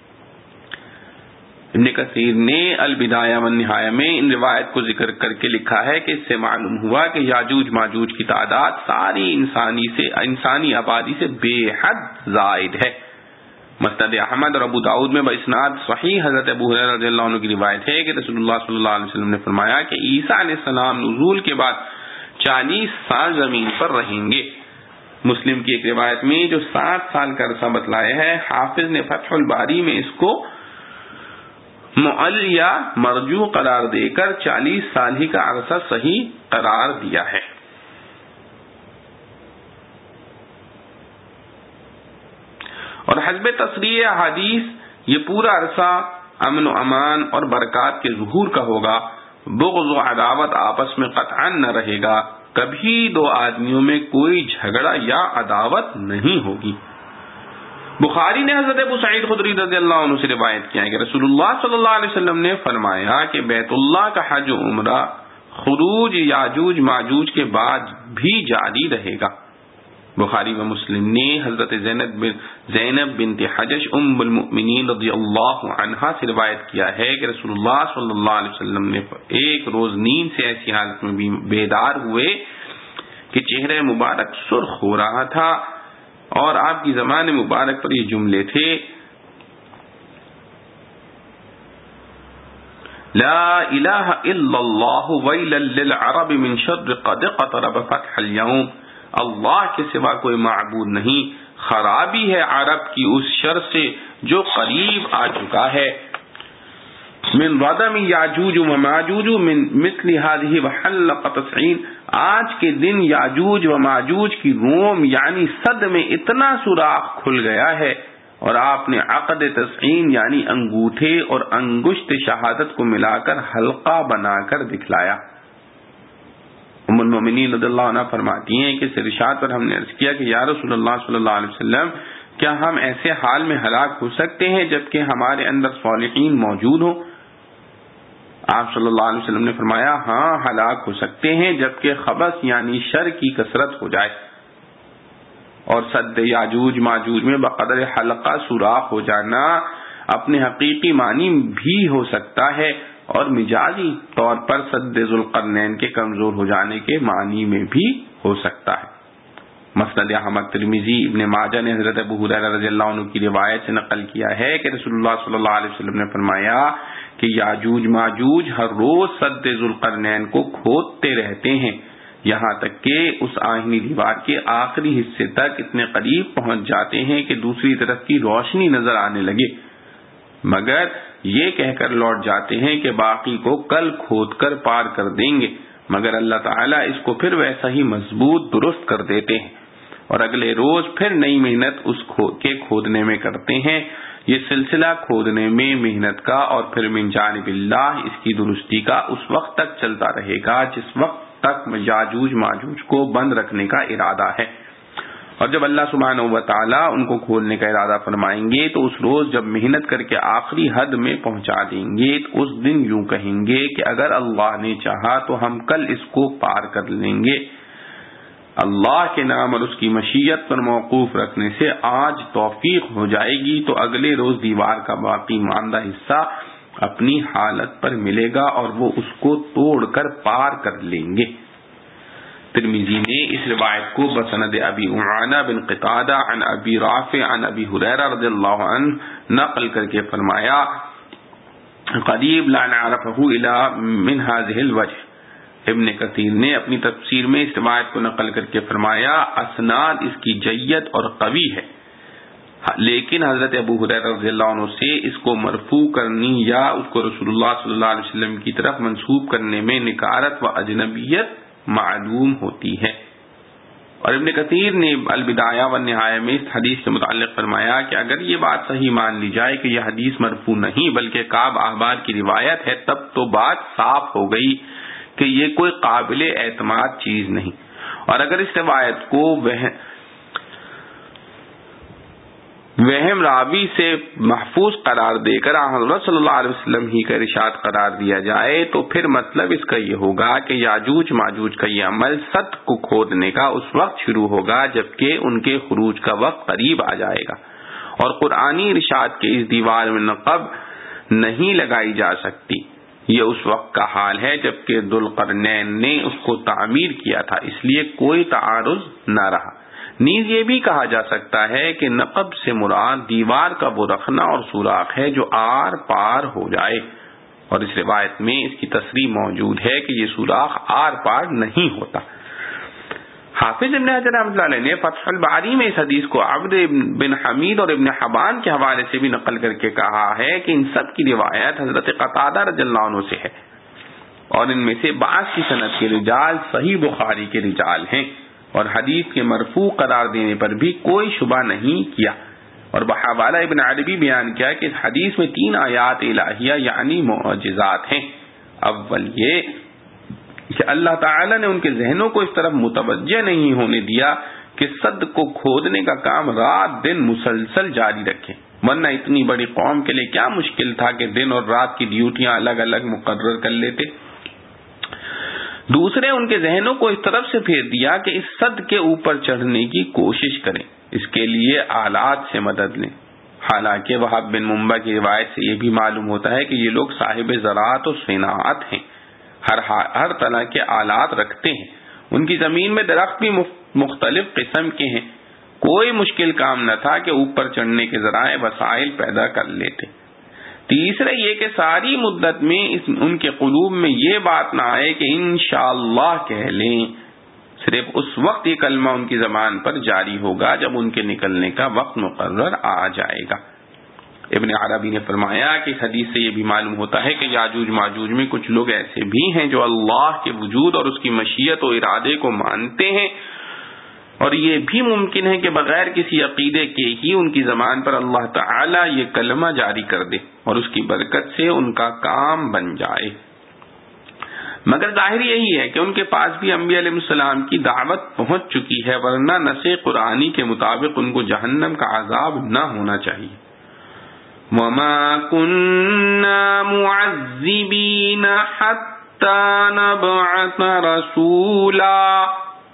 ابن کثیر نے البدایہ والنہایہ میں ان روایت کو ذکر کر کے لکھا ہے کہ اس سے معلوم ہوا کہ یاجوج ماجوج کی تعداد ساری انسانی سے انسانی آبادی سے بے حد زائد ہے۔ مسند احمد اور ابو داؤد میں باسناد صحیح حضرت ابو ہریرہ رضی اللہ عنہ کی روایت ہے کہ رسول اللہ صلی اللہ علیہ وسلم نے فرمایا کہ عیسیٰ علیہ السلام نزول کے بعد چالیس سال زمین پر رہیں گے۔ مسلم کی ایک روایت میں جو سات سال کا عرصہ بتلایا ہے، حافظ نے فتح الباری میں اس کو معل یا مرجو قرار دے کر چالیس سال ہی کا عرصہ صحیح قرار دیا ہے۔ اور حسب تصریح احادیث یہ پورا عرصہ امن و امان اور برکات کے ظہور کا ہوگا، بغض و عداوت آپس میں قطعا نہ رہے گا، کبھی دو آدمیوں میں کوئی جھگڑا یا عداوت نہیں ہوگی۔ بخاری نے حضرت ابو سعید خدری رضی اللہ عنہ سے روایت کیا ہے کہ رسول اللہ صلی اللہ علیہ وسلم نے فرمایا کہ بیت اللہ کا حج و عمرہ خروج یاجوج ماجوج کے بعد بھی جاری رہے گا۔ بخاری و مسلم نے حضرت زینب بن زینب بنت حجش ام المؤمنین رضی اللہ عنہا سے روایت کیا ہے کہ رسول اللہ صلی اللہ علیہ وسلم نے ایک روز نیند سے ایسی حالت میں بیدار ہوئے کہ چہرہ مبارک سرخ ہو رہا تھا اور آپ کی زبان مبارک پر یہ جملے تھے، لا الہ الا اللہ ویلا للعرب من شر قد اقترب فتح اليوم، اللہ کے سوا کوئی معبود نہیں، خرابی ہے عرب کی اس شر سے جو قریب آ چکا ہے. من ردم یاجوج و ماجوج من مثل هذه وحلق تسعین، آج کے دن یاجوج و ماجوج کی روم یعنی صد میں اتنا سوراخ کھل گیا ہے، اور آپ نے عقد تسعین یعنی انگوٹھے اور انگشت شہادت کو ملا کر حلقہ بنا کر دکھلایا. ام المومنین رضی اللہ عنہ فرماتی ہیں کہ اس ارشاد پر ہم نے عرض کیا کہ یا رسول اللہ صلی اللہ علیہ وسلم، کیا ہم ایسے حال میں ہلاک ہو سکتے ہیں جبکہ ہمارے اندر صالحین موجود ہوں؟ آپ صلی اللہ علیہ وسلم نے فرمایا ہاں ہلاک ہو سکتے ہیں جبکہ خبث یعنی شر کی کثرت ہو جائے. اور صد یاجوج ماجوج میں بقدر حلقہ سوراخ ہو جانا اپنے حقیقی معنی بھی ہو سکتا ہے اور مجازی طور پر صد ذوالقرنین کے کمزور ہو جانے کے معنی میں بھی ہو سکتا ہے. مسند احمد، ترمذی، ابن ماجہ نے حضرت ابو ہریرہ رضی اللہ عنہ کی روایت سے نقل کیا ہے کہ رسول اللہ صلی اللہ علیہ وسلم نے فرمایا کہ یاجوج ماجوج ہر روز سد ذوالقرنین کو کھودتے رہتے ہیں، یہاں تک کہ اس آہنی دیوار کے آخری حصے تک اتنے قریب پہنچ جاتے ہیں کہ دوسری طرف کی روشنی نظر آنے لگے، مگر یہ کہہ کر لوٹ جاتے ہیں کہ باقی کو کل کھود کر پار کر دیں گے، مگر اللہ تعالیٰ اس کو پھر ویسا ہی مضبوط درست کر دیتے ہیں اور اگلے روز پھر نئی محنت اس کے کھودنے میں کرتے ہیں. یہ سلسلہ کھودنے میں محنت کا اور پھر من جانب اللہ اس کی درستی کا اس وقت تک چلتا رہے گا جس وقت تک یاجوج ماجوج کو بند رکھنے کا ارادہ ہے. اور جب اللہ سبحانہ و تعالیٰ ان کو کھولنے کا ارادہ فرمائیں گے تو اس روز جب محنت کر کے آخری حد میں پہنچا دیں گے تو اس دن یوں کہیں گے کہ اگر اللہ نے چاہا تو ہم کل اس کو پار کر لیں گے. اللہ کے نام اور اس کی مشیت پر موقوف رکھنے سے آج توفیق ہو جائے گی تو اگلے روز دیوار کا باقی ماندہ حصہ اپنی حالت پر ملے گا اور وہ اس کو توڑ کر پار کر لیں گے. ترمذی نے اس روایت کو بسند ابی اعانہ بن قتادہ عن ابی رافع عن ابی ہریرہ رضی اللہ عنہ نقل کر کے فرمایا قریب لا نعرفه الا من هذه الوجه. ابن کثیر نے اپنی تفسیر میں اس روایت کو نقل کر کے فرمایا اسناد اس کی جید اور قوی ہے، لیکن حضرت ابو ہریرہ رضی اللہ عنہ سے اس کو مرفوع کرنی یا اس کو رسول اللہ صلی اللہ علیہ وسلم کی طرف منسوب کرنے میں نکارت و اجنبیت معلوم ہوتی ہے. اور ابن کثیر نے البدایہ والنہایہ میں اس حدیث سے متعلق فرمایا کہ اگر یہ بات صحیح مان لی جائے کہ یہ حدیث مرفوع نہیں بلکہ کعب احبار کی روایت ہے تب تو بات صاف ہو گئی کہ یہ کوئی قابل اعتماد چیز نہیں. اور اگر اس روایت کو وہم راوی سے محفوظ قرار دے کر حضرت صلی اللہ علیہ وسلم ہی کا ارشاد قرار دیا جائے تو پھر مطلب اس کا یہ ہوگا کہ یاجوج ماجوج کا یہ عمل سد کو کھودنے کا اس وقت شروع ہوگا جبکہ ان کے خروج کا وقت قریب آ جائے گا، اور قرآنی ارشاد کے اس دیوار میں نقب نہیں لگائی جا سکتی. یہ اس وقت کا حال ہے جبکہ ذوالقرنین نے اس کو تعمیر کیا تھا، اس لیے کوئی تعارض نہ رہا. نیز یہ بھی کہا جا سکتا ہے کہ نقب سے مراد دیوار کا وہ رخنا اور سوراخ ہے جو آر پار ہو جائے، اور اس روایت میں اس کی تصریح موجود ہے کہ یہ سوراخ آر پار نہیں ہوتا. حافظ ابن حجر رحمۃ اللہ علیہ نے فتح الباری میں اس حدیث کو عبد بن حمید اور ابن حبان کے حوالے سے بھی نقل کر کے کہا ہے کہ ان سب کی روایت حضرت قتادہ رضی اللہ عنہ سے ہے، اور ان میں سے بعض کی سند کے رجال صحیح بخاری کے رجال ہیں، اور حدیث کے مرفوع قرار دینے پر بھی کوئی شبہ نہیں کیا. اور بحوالہ ابن عربی بیان کیا کہ اس حدیث میں تین آیات الہیہ یعنی معجزات ہیں. اول یہ کہ اللہ تعالیٰ نے ان کے ذہنوں کو اس طرف متوجہ نہیں ہونے دیا کہ صد کو کھودنے کا کام رات دن مسلسل جاری رکھے، ورنہ اتنی بڑی قوم کے لیے کیا مشکل تھا کہ دن اور رات کی ڈیوٹیاں الگ الگ مقرر کر لیتے. دوسرے ان کے ذہنوں کو اس طرف سے پھیر دیا کہ اس صد کے اوپر چڑھنے کی کوشش کریں، اس کے لیے آلات سے مدد لیں. حالانکہ وہاب بن منبع کی روایت سے یہ بھی معلوم ہوتا ہے کہ یہ لوگ صاحب زراعت و صناعت ہیں، ہر ہر طرح کے آلات رکھتے ہیں. ان کی زمین میں درخت بھی مختلف قسم کے ہیں، کوئی مشکل کام نہ تھا کہ اوپر چڑھنے کے ذرائع وسائل پیدا کر لیتے. تیسرا یہ کہ ساری مدت میں اس ان کے قلوب میں یہ بات نہ آئے کہ انشاءاللہ کہہ لیں. صرف اس وقت یہ کلمہ ان کی زبان پر جاری ہوگا جب ان کے نکلنے کا وقت مقرر آ جائے گا۔ ابن عربی نے فرمایا کہ اس حدیث سے یہ بھی معلوم ہوتا ہے کہ یاجوج ماجوج میں کچھ لوگ ایسے بھی ہیں جو اللہ کے وجود اور اس کی مشیت و ارادے کو مانتے ہیں، اور یہ بھی ممکن ہے کہ بغیر کسی عقیدے کے ہی ان کی زبان پر اللہ تعالی یہ کلمہ جاری کر دے اور اس کی برکت سے ان کا کام بن جائے۔ مگر ظاہر یہی ہے کہ ان کے پاس بھی انبیاء علیہ السلام کی دعوت پہنچ چکی ہے، ورنہ نص قرآنی کے مطابق ان کو جہنم کا عذاب نہ ہونا چاہیے۔ وَمَا كُنَّا مُعَذِّبِينَ حَتَّى نَبْعَثَ رَسُولًا۔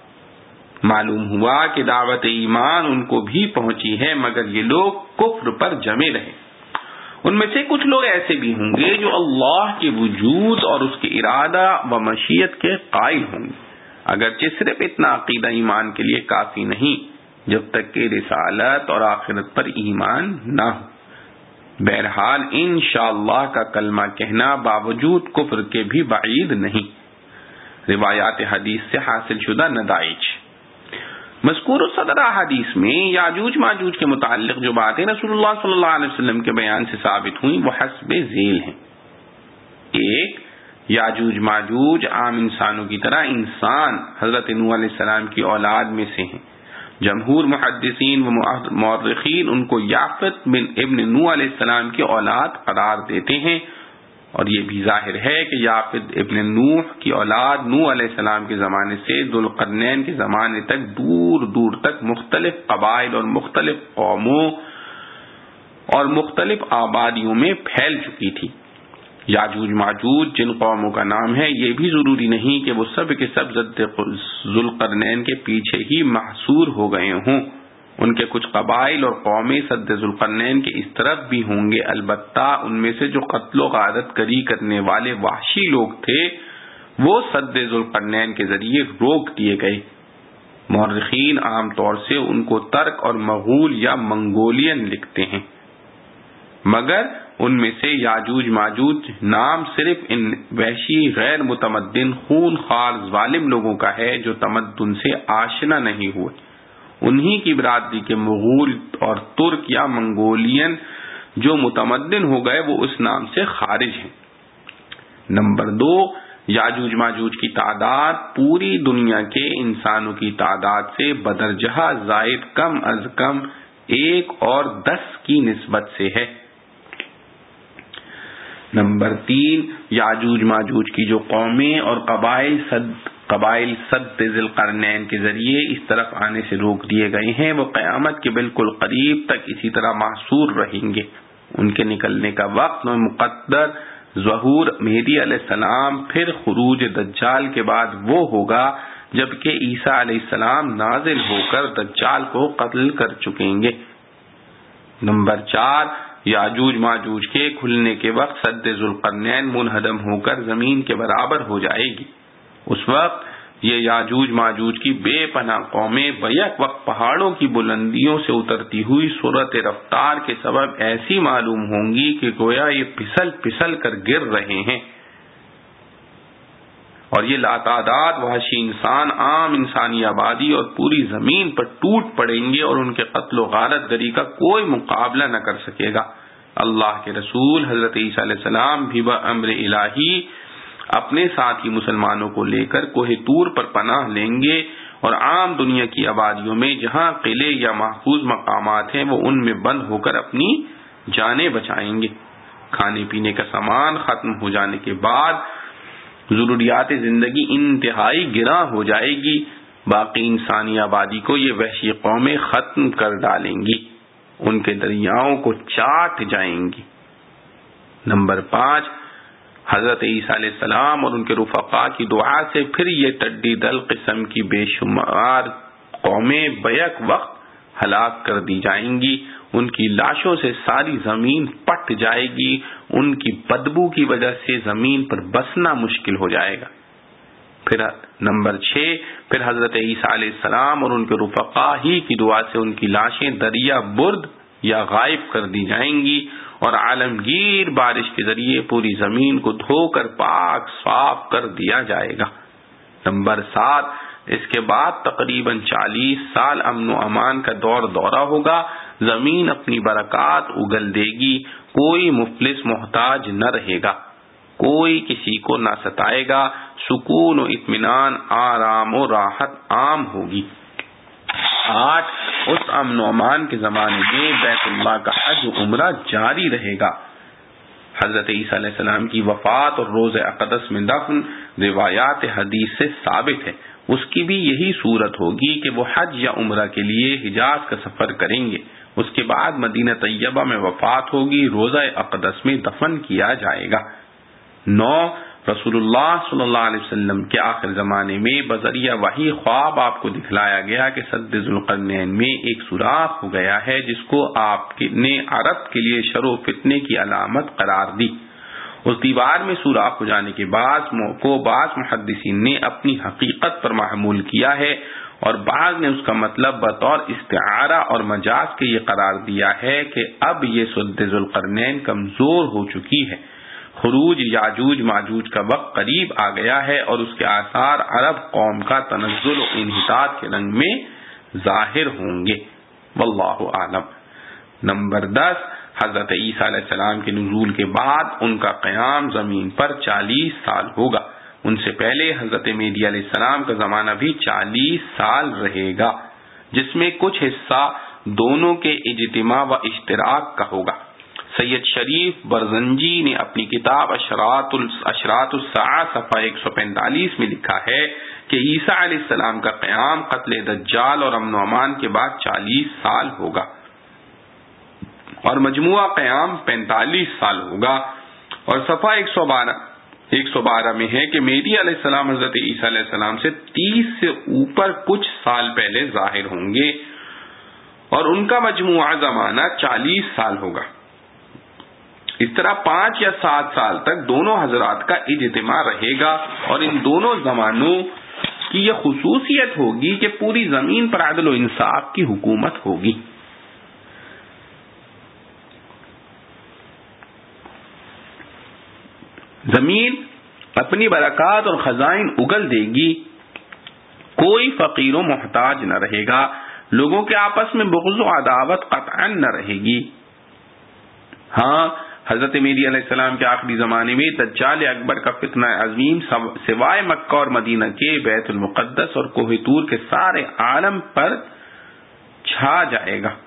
معلوم ہوا کہ دعوت ایمان ان کو بھی پہنچی ہے مگر یہ لوگ کفر پر جمے رہے۔ ان میں سے کچھ لوگ ایسے بھی ہوں گے جو اللہ کے وجود اور اس کے ارادہ و مشیت کے قائل ہوں گے، اگرچہ صرف اتنا عقیدہ ایمان کے لیے کافی نہیں جب تک کہ رسالت اور آخرت پر ایمان نہ ہو۔ بہرحال انشاءاللہ کا کلمہ کہنا باوجود کفر کے بھی بعید نہیں۔ روایات حدیث سے حاصل شدہ نتائج۔ مذکور صدر حدیث میں یاجوج ماجوج کے متعلق جو باتیں رسول اللہ صلی اللہ علیہ وسلم کے بیان سے ثابت ہوئیں وہ حسب ذیل ہیں۔ ایک، یاجوج ماجوج عام انسانوں کی طرح انسان حضرت نوح علیہ السلام کی اولاد میں سے ہیں۔ جمہور محدثین و مورخین ان کو یافت بن ابن نوح علیہ السلام کی اولاد قرار دیتے ہیں، اور یہ بھی ظاہر ہے کہ یافت ابن نوح کی اولاد نوح علیہ السلام کے زمانے سے ذوالقرنین کے زمانے تک دور دور تک مختلف قبائل اور مختلف قوموں اور مختلف آبادیوں میں پھیل چکی تھی۔ یاجوج ماجوج جن قوموں کا نام ہے یہ بھی ضروری نہیں کہ وہ سب کے سب ذوالقرنین کے پیچھے ہی محصور ہو گئے ہوں، ان کے کچھ قبائل اور قومیں سد ذوالقرنین کے اس طرف بھی ہوں گے، البتہ ان میں سے جو قتل و غارت کری کرنے والے وحشی لوگ تھے وہ سد ذوالقرنین کے ذریعے روک دیے گئے۔ مورخین عام طور سے ان کو ترک اور مغول یا منگولین لکھتے ہیں، مگر ان میں سے یاجوج ماجوج نام صرف ان وحشی غیر متمدن خون خوار ظالم لوگوں کا ہے جو تمدن سے آشنا نہیں ہوئے۔ انہی کی برادری کے مغول اور ترک یا منگولین جو متمدن ہو گئے وہ اس نام سے خارج ہیں۔ نمبر دو، یاجوج ماجوج کی تعداد پوری دنیا کے انسانوں کی تعداد سے بدرجہ زائد کم از کم ایک اور دس کی نسبت سے ہے۔ نمبر تین، یاجوج ماجوج کی جو قومیں اور قبائل صد قبائل سد ذوالقرنین کے ذریعے اس طرف آنے سے روک دیے گئے ہیں وہ قیامت کے بالکل قریب تک اسی طرح محصور رہیں گے۔ ان کے نکلنے کا وقت مقدر ظہور مہدی علیہ السلام پھر خروج دجال کے بعد وہ ہوگا جبکہ عیسیٰ علیہ السلام نازل ہو کر دجال کو قتل کر چکیں گے۔ نمبر چار، یاجوج ماجوج کے کھلنے کے وقت سد ذوالقرنین منہدم ہو کر زمین کے برابر ہو جائے گی۔ اس وقت یہ یاجوج ماجوج کی بے پناہ قومیں بیک وقت پہاڑوں کی بلندیوں سے اترتی ہوئی سرعت رفتار کے سبب ایسی معلوم ہوں گی کہ گویا یہ پھسل پھسل کر گر رہے ہیں، اور یہ لاتعداد وحشی انسان عام انسانی آبادی اور پوری زمین پر ٹوٹ پڑیں گے اور ان کے قتل و غارت گری کا کوئی مقابلہ نہ کر سکے گا۔ اللہ کے رسول حضرت عیسیٰ علیہ السلام بھی بامر الہی اپنے ساتھی مسلمانوں کو لے کر کوہ طور پر پناہ لیں گے، اور عام دنیا کی آبادیوں میں جہاں قلعے یا محفوظ مقامات ہیں وہ ان میں بند ہو کر اپنی جانیں بچائیں گے۔ کھانے پینے کا سامان ختم ہو جانے کے بعد ضروریات زندگی انتہائی گراں ہو جائے گی، باقی انسانی آبادی کو یہ وحشی قومیں ختم کر ڈالیں گی، ان کے دریاؤں کو چاٹ جائیں گی۔ نمبر پانچ، حضرت عیسیٰ علیہ السلام اور ان کے رفقا کی دعا سے پھر یہ ٹڈی دل قسم کی بے شمار قومیں بیک وقت ہلاک کر دی جائیں گی، ان کی لاشوں سے ساری زمین پٹ جائے گی، ان کی بدبو کی وجہ سے زمین پر بسنا مشکل ہو جائے گا۔ پھر نمبر چھ، پھر حضرت عیسیٰ علیہ السلام اور ان کے رفقا ہی کی دعا سے ان کی لاشیں دریا برد یا غائب کر دی جائیں گی، اور عالمگیر بارش کے ذریعے پوری زمین کو دھو کر پاک صاف کر دیا جائے گا۔ نمبر سات، اس کے بعد تقریباً چالیس سال امن و امان کا دور دورہ ہوگا. زمین اپنی برکات اگل دے گی، کوئی مفلس محتاج نہ رہے گا، کوئی کسی کو نہ ستائے گا، سکون و اطمینان، آرام و راحت عام ہوگی. آٹھ، اس امن و امان کے زمانے میں بیت اللہ کا حج و عمرہ جاری رہے گا. حضرت عیسیٰ علیہ السلام کی وفات اور روز اقدس میں دفن روایات حدیث سے ثابت ہے. اس کی بھی یہی صورت ہوگی کہ وہ حج یا عمرہ کے لیے حجاز کا سفر کریں گے. اس کے بعد مدینہ طیبہ میں وفات ہوگی، روزہ اقدس میں دفن کیا جائے گا. نو، رسول اللہ صلی اللہ علیہ وسلم کے آخر زمانے میں بذریعہ وحی خواب آپ کو دکھلایا گیا کہ سد ذوالقرنین میں ایک سوراخ ہو گیا ہے، جس کو آپ نے عرب کے لیے شر و فتنے کی علامت قرار دی. اس دیوار میں سوراخ ہو جانے کے بعد کو بعض محدثین نے اپنی حقیقت پر محمول کیا ہے اور بعض نے اس کا مطلب بطور استعارہ اور مجاز کے یہ قرار دیا ہے کہ اب یہ سد ذوالقرنین کمزور ہو چکی ہے، خروج یاجوج ماجوج کا وقت قریب آ گیا ہے اور اس کے آثار عرب قوم کا تنزل و انحطاط کے رنگ میں ظاہر ہوں گے. واللہ اعلم. نمبر دس، حضرت عیسیٰ علیہ السلام کے نزول کے بعد ان کا قیام زمین پر چالیس سال ہوگا. ان سے پہلے حضرت مہدی علیہ السلام کا زمانہ بھی چالیس سال رہے گا، جس میں کچھ حصہ دونوں کے اجتماع و اشتراک کا ہوگا. سید شریف برزنجی نے اپنی کتاب اشراط اشراط الساعہ صفحہ ایک سو پینتالیس میں لکھا ہے کہ عیسیٰ علیہ السلام کا قیام قتل دجال اور امن و امان کے بعد چالیس سال ہوگا اور مجموعہ قیام پینتالیس سال ہوگا. اور صفحہ ایک سو بارہ ایک سو بارہ میں ہے کہ مہدی علیہ السلام حضرت عیسیٰ علیہ السلام سے تیس سے اوپر کچھ سال پہلے ظاہر ہوں گے اور ان کا مجموعہ زمانہ چالیس سال ہوگا. اس طرح پانچ یا سات سال تک دونوں حضرات کا اجتماع رہے گا اور ان دونوں زمانوں کی یہ خصوصیت ہوگی کہ پوری زمین پر عدل و انصاف کی حکومت ہوگی. زمین اپنی برکات اور خزائن اگل دے گی، کوئی فقیر و محتاج نہ رہے گا، لوگوں کے آپس میں بغض و عداوت قطعا نہ رہے گی. ہاں، حضرت مہدی علیہ السلام کے آخری زمانے میں دجال اکبر کا فتنہ عظیم سوائے مکہ اور مدینہ کے بیت المقدس اور کوہ طور کے سارے عالم پر چھا جائے گا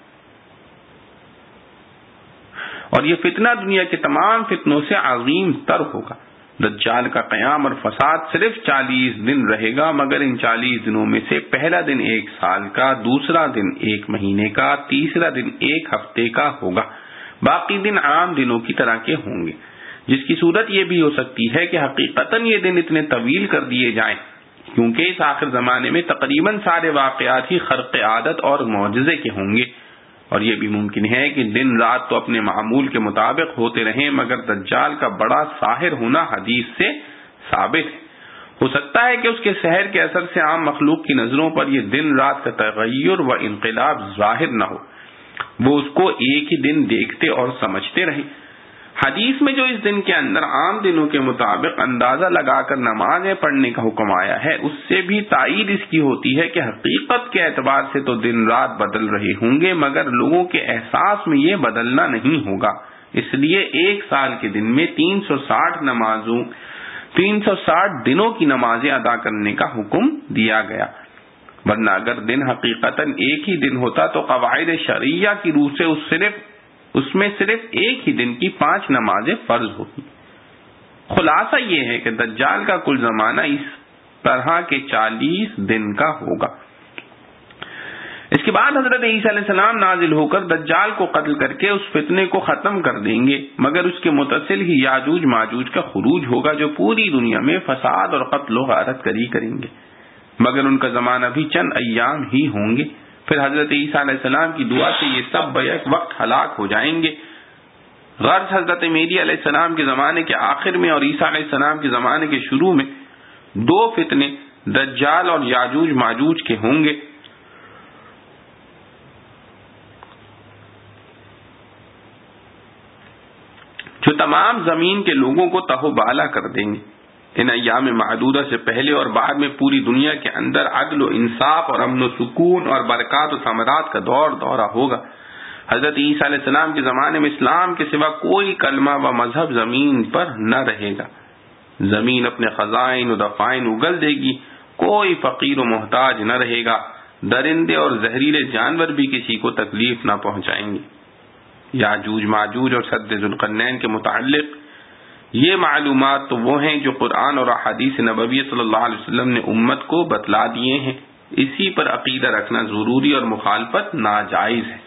اور یہ فتنہ دنیا کے تمام فتنوں سے عظیم تر ہوگا. دجال کا قیام اور فساد صرف چالیس دن رہے گا، مگر ان چالیس دنوں میں سے پہلا دن ایک سال کا، دوسرا دن ایک مہینے کا، تیسرا دن ایک ہفتے کا ہوگا، باقی دن عام دنوں کی طرح کے ہوں گے، جس کی صورت یہ بھی ہو سکتی ہے کہ حقیقتاً یہ دن اتنے طویل کر دیے جائیں کیونکہ اس آخر زمانے میں تقریباً سارے واقعات ہی خرق عادت اور معجزے کے ہوں گے. اور یہ بھی ممکن ہے کہ دن رات تو اپنے معمول کے مطابق ہوتے رہیں، مگر دجال کا بڑا ساحر ہونا حدیث سے ثابت ہے. ہو سکتا ہے کہ اس کے سحر کے اثر سے عام مخلوق کی نظروں پر یہ دن رات کا تغیر و انقلاب ظاہر نہ ہو، وہ اس کو ایک ہی دن دیکھتے اور سمجھتے رہیں. حدیث میں جو اس دن کے اندر عام دنوں کے مطابق اندازہ لگا کر نمازیں پڑھنے کا حکم آیا ہے، اس سے بھی تائید اس کی ہوتی ہے کہ حقیقت کے اعتبار سے تو دن رات بدل رہے ہوں گے، مگر لوگوں کے احساس میں یہ بدلنا نہیں ہوگا. اس لیے ایک سال کے دن میں تین سو ساٹھ نمازوں تین سو ساٹھ دنوں کی نمازیں ادا کرنے کا حکم دیا گیا، ورنہ اگر دن حقیقتاً ایک ہی دن ہوتا تو قواعد شرعیہ کی روح سے اس صرف اس میں صرف ایک ہی دن کی پانچ نمازیں فرض ہوتی. خلاصہ یہ ہے کہ دجال کا کل زمانہ اس طرح کے چالیس دن کا ہوگا. اس کے بعد حضرت عیسیٰ علیہ السلام نازل ہو کر دجال کو قتل کر کے اس فتنے کو ختم کر دیں گے، مگر اس کے متصل ہی یاجوج ماجوج کا خروج ہوگا جو پوری دنیا میں فساد اور قتل و غارت کری کریں گے، مگر ان کا زمانہ بھی چند ایام ہی ہوں گے. پھر حضرت عیسیٰ علیہ السلام کی دعا سے یہ سب بیک وقت ہلاک ہو جائیں گے. غرض حضرت مہدی علیہ السلام کے زمانے کے آخر میں اور عیسیٰ علیہ السلام کے زمانے کے شروع میں دو فتنے دجال اور یاجوج ماجوج کے ہوں گے. جو تمام زمین کے لوگوں کو تہو بالا کر دیں گے. ان ایام معدودہ سے پہلے اور بعد میں پوری دنیا کے اندر عدل و انصاف اور امن و سکون اور برکات و ثمرات کا دور دورہ ہوگا۔ حضرت عیسیٰ علیہ السلام کے زمانے میں اسلام کے سوا کوئی کلمہ و مذہب زمین پر نہ رہے گا۔ زمین اپنے خزائن و دفائن اگل دے گی، کوئی فقیر و محتاج نہ رہے گا، درندے اور زہریلے جانور بھی کسی کو تکلیف نہ پہنچائیں گے۔ یاجوج ماجوج اور سد ذوالقرنین کے متعلق یہ معلومات تو وہ ہیں جو قرآن اور احادیث نبوی صلی اللہ علیہ وسلم نے امت کو بتلا دیے ہیں، اسی پر عقیدہ رکھنا ضروری اور مخالفت ناجائز ہے۔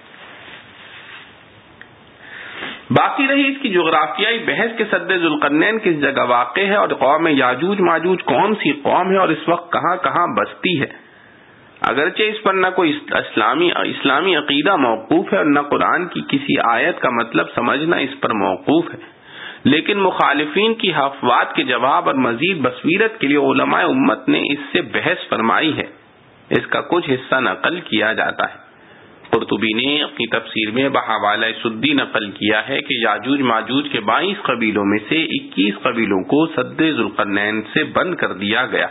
باقی رہی اس کی جغرافیائی بحث کے سد ذوالقرنین کس جگہ واقع ہے اور قوم یاجوج ماجوج کون سی قوم ہے اور اس وقت کہاں کہاں بستی ہے۔ اگرچہ اس پر نہ کوئی اسلامی اسلامی عقیدہ موقوف ہے اور نہ قرآن کی کسی آیت کا مطلب سمجھنا اس پر موقوف ہے، لیکن مخالفین کی افواہات کے جواب اور مزید بصیرت کے لیے علماء امت نے اس سے بحث فرمائی ہے۔ اس کا کچھ حصہ نقل کیا جاتا ہے۔ قرطبی نے اپنی تفسیر میں بحوالہ سدی نقل کیا ہے کہ یاجوج ماجوج کے بائیس قبیلوں میں سے اکیس قبیلوں کو سد ذوالقرنین سے بند کر دیا گیا۔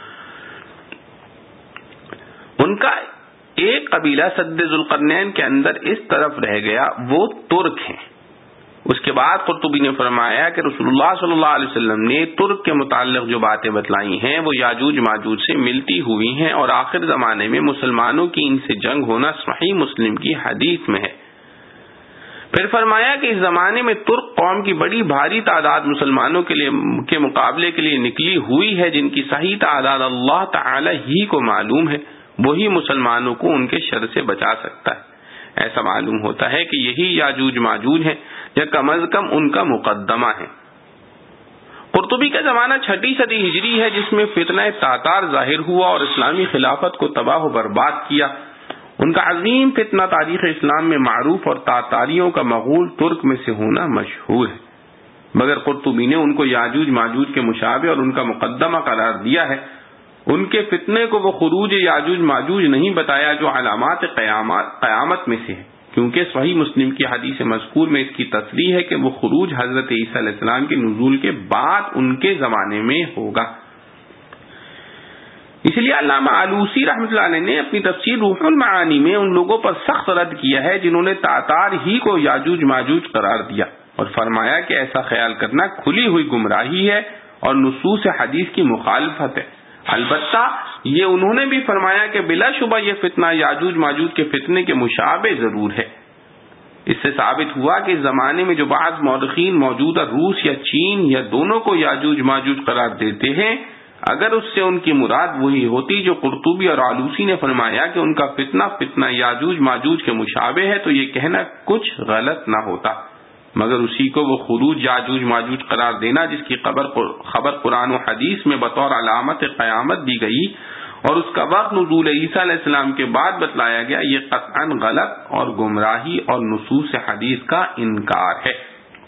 ان کا ایک قبیلہ سد ذوالقرنین کے اندر اس طرف رہ گیا، وہ ترک ہیں۔ اس کے بعد قرطبی نے فرمایا کہ رسول اللہ صلی اللہ علیہ وسلم نے ترک کے متعلق جو باتیں بتلائی ہیں وہ یاجوج ماجوج سے ملتی ہوئی ہیں، اور آخر زمانے میں مسلمانوں کی ان سے جنگ ہونا صحیح مسلم کی حدیث میں ہے۔ پھر فرمایا کہ اس زمانے میں ترک قوم کی بڑی بھاری تعداد مسلمانوں کے لیے کے مقابلے کے لیے نکلی ہوئی ہے، جن کی صحیح تعداد اللہ تعالی ہی کو معلوم ہے، وہی مسلمانوں کو ان کے شر سے بچا سکتا ہے۔ ایسا معلوم ہوتا ہے کہ یہی یاجوج ماجوج ہیں یا کم از کم ان کا مقدمہ ہے۔ قرطبی کا زمانہ چھٹی صدی ہجری ہے، جس میں فتنہ تاتار ظاہر ہوا اور اسلامی خلافت کو تباہ و برباد کیا۔ ان کا عظیم فتنہ تاریخ اسلام میں معروف اور تاتاریوں کا مغول ترک میں سے ہونا مشہور ہے، مگر قرطبی نے ان کو یاجوج ماجوج کے مشابہ اور ان کا مقدمہ قرار دیا ہے۔ ان کے فتنے کو وہ خروج یاجوج ماجوج نہیں بتایا جو علامات قیامت قیامت میں سے ہے، کیونکہ صحیح مسلم کی حدیث مذکور میں اس کی تصریح ہے کہ وہ خروج حضرت عیسیٰ علیہ السلام کے نزول کے بعد ان کے زمانے میں ہوگا۔ اس لیے علامہ آلوسی رحمۃ اللہ علیہ نے اپنی تفسیر روح المعانی میں ان لوگوں پر سخت رد کیا ہے جنہوں نے تاتار ہی کو یاجوج ماجوج قرار دیا، اور فرمایا کہ ایسا خیال کرنا کھلی ہوئی گمراہی ہے اور نصوص حدیث کی مخالفت ہے۔ البتہ یہ انہوں نے بھی فرمایا کہ بلا شبہ یہ فتنہ یاجوج ماجوج کے فتنے کے مشابہ ضرور ہے۔ اس سے ثابت ہوا کہ اس زمانے میں جو بعض مورخین موجودہ روس یا چین یا دونوں کو یاجوج ماجوج قرار دیتے ہیں، اگر اس سے ان کی مراد وہی ہوتی جو قرطبی اور آلوسی نے فرمایا کہ ان کا فتنہ فتنہ یاجوج ماجوج کے مشابہ ہے، تو یہ کہنا کچھ غلط نہ ہوتا، مگر اسی کو وہ خروج یاجوج ماجوج قرار دینا جس کی خبر قرآن و حدیث میں بطور علامت قیامت دی گئی اور اس کا وقت نزول عیسیٰ علیہ السلام کے بعد بتلایا گیا، یہ قطعاً غلط اور گمراہی اور نصوص حدیث کا انکار ہے۔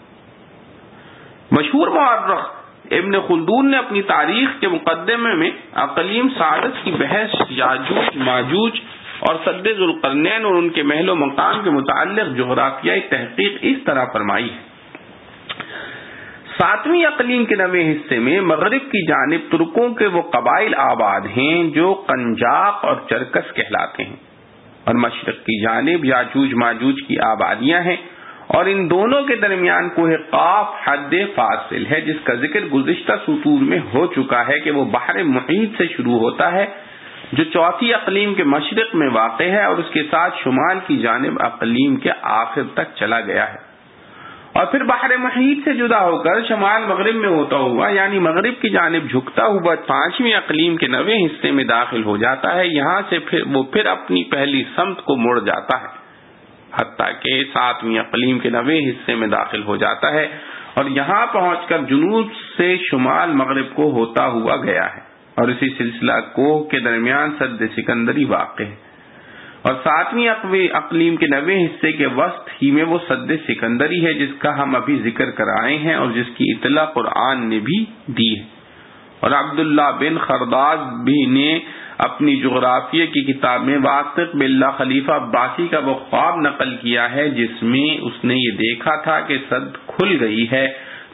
مشہور مورخ ابن خلدون نے اپنی تاریخ کے مقدمے میں اقلیم سادس کی بحث یاجوج ماجوج اور سد ذوالقرنین اور ان کے محل و مقام کے متعلق جغرافیائی تحقیق اس طرح فرمائی ہے۔ ساتویں اقلیم کے نویں حصے میں مغرب کی جانب ترکوں کے وہ قبائل آباد ہیں جو قنجاق اور چرکس کہلاتے ہیں، اور مشرق کی جانب یاجوج ماجوج کی آبادیاں ہیں، اور ان دونوں کے درمیان کوہ قاف حد فاصل ہے، جس کا ذکر گزشتہ سطور میں ہو چکا ہے کہ وہ بحر محیط سے شروع ہوتا ہے جو چوتھی اقلیم کے مشرق میں واقع ہے اور اس کے ساتھ شمال کی جانب اقلیم کے آخر تک چلا گیا ہے، اور پھر بحر محیط سے جدا ہو کر شمال مغرب میں ہوتا ہوا یعنی مغرب کی جانب جھکتا ہوا پانچویں اقلیم کے نویں حصے میں داخل ہو جاتا ہے۔ یہاں سے پھر وہ پھر اپنی پہلی سمت کو مڑ جاتا ہے حتیٰ کہ ساتویں اقلیم کے نویں حصے میں داخل ہو جاتا ہے اور یہاں پہنچ کر جنوب سے شمال مغرب کو ہوتا ہوا گیا ہے، اور اسی سلسلہ کوہ کے درمیان سد سکندری واقع ہے، اور ساتویں اقلیم کے نویں حصے کے وسط ہی میں وہ سد سکندری ہے جس کا ہم ابھی ذکر کرائے ہیں اور جس کی اطلاع قرآن نے بھی دی ہے۔ اور عبداللہ بن خرداز بھی نے اپنی جغرافیہ کی کتاب میں واثق باللہ خلیفہ عباسی کا وہ خواب نقل کیا ہے جس میں اس نے یہ دیکھا تھا کہ سد کھل گئی ہے،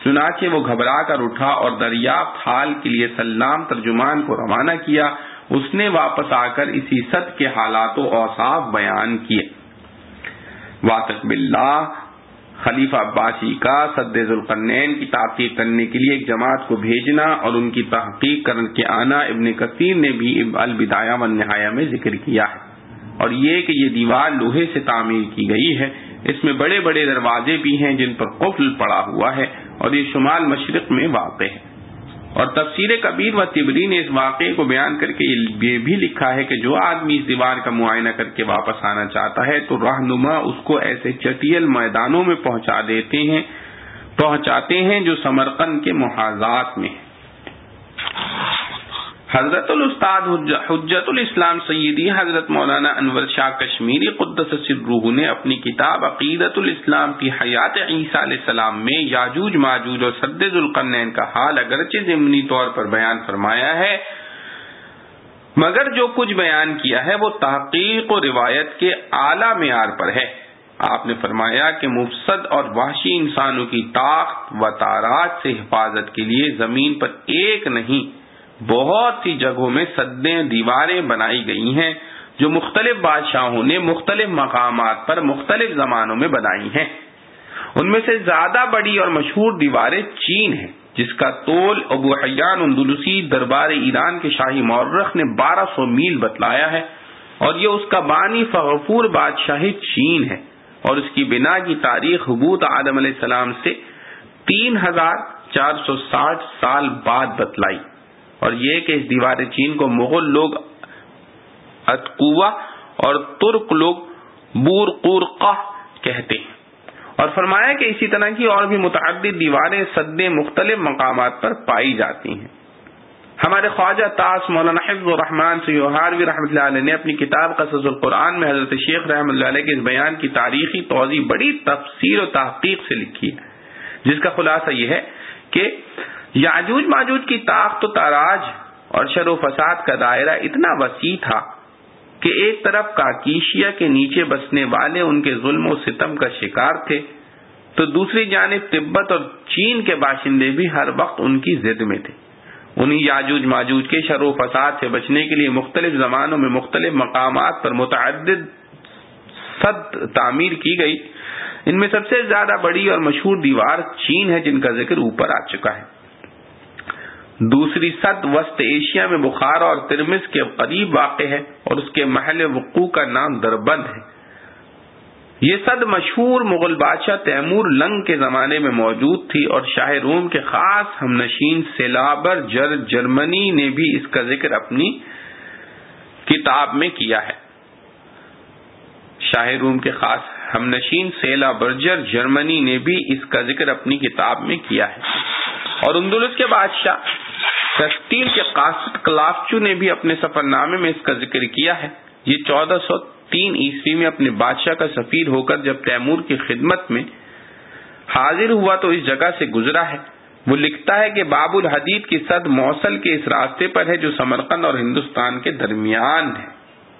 چنانچہ وہ گھبرا کر اٹھا اور دریافت حال کے لیے سلام ترجمان کو روانہ کیا. اس نے واپس آ کر اسی سد کے حالات و اوصاف بیان کیے. واثق باللہ خلیفہ عباسی کا سد ذوالقرنین کی تحقیق کرنے کے لیے ایک جماعت کو بھیجنا اور ان کی تحقیق کر کے آنا ابن کثیر نے بھی البدایہ والنہایہ میں ذکر کیا ہے. اور یہ کہ یہ دیوار لوہے سے تعمیر کی گئی ہے. اس میں بڑے بڑے دروازے بھی ہیں جن پر قفل پڑا ہوا ہے اور یہ شمال مشرق میں واقع ہے. اور تفسیر کبیر و طبری نے اس واقعے کو بیان کر کے یہ بھی لکھا ہے کہ جو آدمی اس دیوار کا معائنہ کر کے واپس آنا چاہتا ہے تو رہنما اس کو ایسے چٹیل میدانوں میں پہنچا دیتے ہیں پہنچاتے ہیں جو سمرقند کے محاذات میں ہیں. حضرت الاستاد حجت الاسلام سیدی حضرت مولانا انور شاہ کشمیری قدس سرہ نے اپنی کتاب عقیدۃ الاسلام فی حیات عیسیٰ علیہ السلام میں یاجوج ماجوج اور سد ذوالقرنین کا حال اگرچہ ضمنی طور پر بیان فرمایا ہے مگر جو کچھ بیان کیا ہے وہ تحقیق و روایت کے اعلیٰ معیار پر ہے. آپ نے فرمایا کہ مفسد اور وحشی انسانوں کی طاقت و تاراج سے حفاظت کے لیے زمین پر ایک نہیں بہت سی جگہوں میں سدیں دیواریں بنائی گئی ہیں جو مختلف بادشاہوں نے مختلف مقامات پر مختلف زمانوں میں بنائی ہیں. ان میں سے زیادہ بڑی اور مشہور دیواریں چین ہیں جس کا طول ابو حیان اندلسی دربار ایران کے شاہی مورخ نے بارہ سو میل بتلایا ہے اور یہ اس کا بانی فغفور بادشاہ چین ہے اور اس کی بنا کی تاریخ حبوط آدم علیہ السلام سے تین ہزار چار سو ساٹھ سال بعد بتلائی. اور یہ کہ اس دیوار چین کو مغل لوگ اتقوا اور ترک لوگ بورقورقہ کہتے ہیں. اور فرمایا کہ اسی طرح کی اور بھی متعدد دیواریں سدیں مختلف مقامات پر پائی جاتی ہیں. ہمارے خواجہ تاس مولانا حفظ الرحمان سیوہاروی رحمۃ اللہ علیہ نے اپنی کتاب قصص القرآن میں حضرت شیخ رحمۃ اللہ علیہ کے اس بیان کی تاریخی توضیح بڑی تفصیل و تحقیق سے لکھی ہے جس کا خلاصہ یہ ہے کہ یاجوج ماجوج کی طاقت و تاراج اور شر و فساد کا دائرہ اتنا وسیع تھا کہ ایک طرف کاکیشیا کے نیچے بسنے والے ان کے ظلم و ستم کا شکار تھے تو دوسری جانب تبت اور چین کے باشندے بھی ہر وقت ان کی ضد میں تھے. انہی یاجوج ماجوج کے شر و فساد سے بچنے کے لیے مختلف زمانوں میں مختلف مقامات پر متعدد سد تعمیر کی گئی. ان میں سب سے زیادہ بڑی اور مشہور دیوار چین ہے جن کا ذکر اوپر آ چکا ہے. دوسری سد وسط ایشیا میں بخارا اور ترمز کے قریب واقع ہے اور اس کے محل وقوع کا نام دربند ہے. یہ سد مشہور مغل بادشاہ تیمور لنگ کے زمانے میں موجود تھی اور شاہ روم کے خاص ہم نشین سیلابر جر جرمنی نے بھی اس کا ذکر اپنی کتاب میں کیا ہے. شاہ روم کے خاص ہم نشین سیلا برجر جرمنی نے بھی اس کا ذکر اپنی کتاب میں کیا ہے. اور اندلس کے بادشاہ کستیل کے قاصد کلافچو نے بھی اپنے سفر نامے میں اس کا ذکر کیا ہے. یہ چودہ سو تین عیسوی میں اپنے بادشاہ کا سفیر ہو کر جب تیمور کی خدمت میں حاضر ہوا تو اس جگہ سے گزرا ہے. وہ لکھتا ہے کہ باب الحدید کی سد موصل کے اس راستے پر ہے جو سمرقند اور ہندوستان کے درمیان ہے.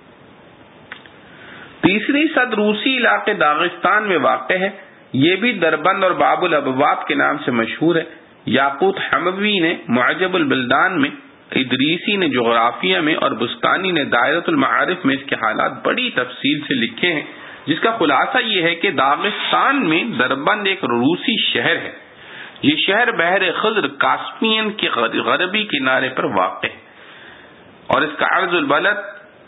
تیسری سد روسی علاقے داغستان میں واقع ہے. یہ بھی دربند اور باب الابواب کے نام سے مشہور ہے. یاقوت حموی نے معجب البلدان میں، ادریسی نے جغرافیہ میں اور بستانی نے دائرۃ المعارف میں اس کے حالات بڑی تفصیل سے لکھے ہیں جس کا خلاصہ یہ ہے کہ داغستان میں دربند ایک روسی شہر ہے. یہ شہر بحر خضر کاسپین کے غربی کنارے پر واقع ہے اور اس کا عرض البلد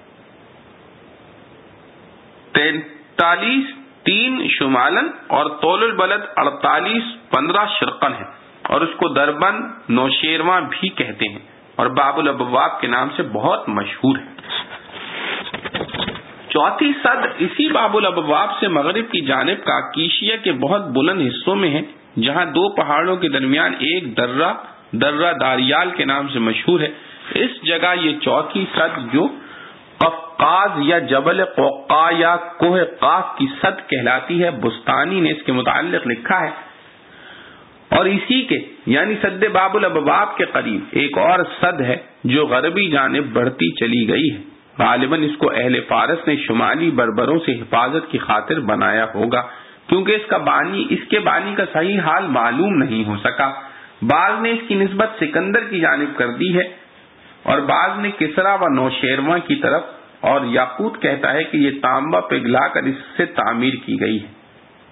تینتالیس تین شمالن اور طول البلد اڑتالیس پندرہ شرقن ہے اور اس کو دربند نوشیرواں بھی کہتے ہیں اور باب الابواب کے نام سے بہت مشہور ہے. چوتھی صد اسی باب الابواب سے مغرب کی جانب کاکیشیا کے بہت بلند حصوں میں ہے جہاں دو پہاڑوں کے درمیان ایک درہ درہ داریال کے نام سے مشہور ہے. اس جگہ یہ چوتھی صد جو قفقاز یا جبل قوقا یا کوہ قاف کی صد کہلاتی ہے، بستانی نے اس کے متعلق لکھا ہے. اور اسی کے یعنی سد باب الابواب کے قریب ایک اور سد ہے جو غربی جانب بڑھتی چلی گئی ہے. غالباً اس کو اہل فارس نے شمالی بربروں سے حفاظت کی خاطر بنایا ہوگا. کیونکہ اس کا بانی اس کے بانی کا صحیح حال معلوم نہیں ہو سکا۔ بعض نے اس کی نسبت سکندر کی جانب کر دی ہے اور بعض نے کسرا و نوشیرواں کی طرف، اور یاقوت کہتا ہے کہ یہ تانبا پگھلا کر اس سے تعمیر کی گئی ہے۔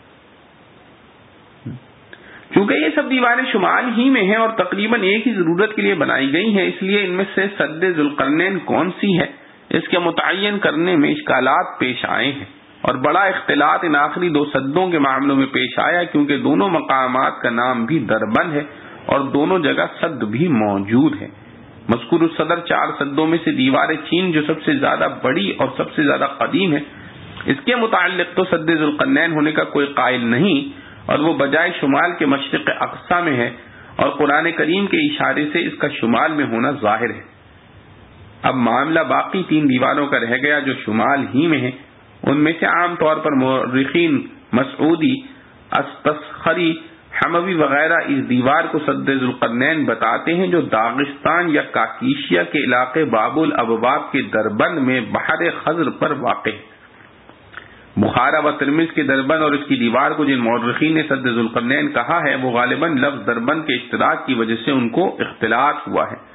چونکہ یہ سب دیواریں شمال ہی میں ہیں اور تقریباً ایک ہی ضرورت کے لیے بنائی گئی ہیں، اس لیے ان میں سے سد ذوالقرنین کون سی ہے اس کے متعین کرنے میں اشکالات پیش آئے ہیں، اور بڑا اختلاط ان آخری دو سدوں کے معاملوں میں پیش آیا، کیونکہ دونوں مقامات کا نام بھی دربند ہے اور دونوں جگہ سد بھی موجود ہے۔ مذکور الصدر چار سدوں میں سے دیوار چین جو سب سے زیادہ بڑی اور سب سے زیادہ قدیم ہے، اس کے متعلق تو سد ذوالقرنین ہونے کا کوئی قائل نہیں، اور وہ بجائے شمال کے مشرق اقصی میں ہے، اور قرآن کریم کے اشارے سے اس کا شمال میں ہونا ظاہر ہے۔ اب معاملہ باقی تین دیواروں کا رہ گیا جو شمال ہی میں ہیں۔ ان میں سے عام طور پر مورخین مسعودی، استصخری، حموی وغیرہ اس دیوار کو سد ذوالقرنین بتاتے ہیں، جو داغستان یا کاکیشیا کے علاقے باب الابواب کے دربند میں بحر خزر پر واقع ہے۔ بخارا و ترمذ کے دربند اور اس کی دیوار کو جن مورخین نے سد ذوالقرنین کہا ہے، وہ غالباً لفظ دربند کے اشتراک کی وجہ سے ان کو اختلاط ہوا ہے۔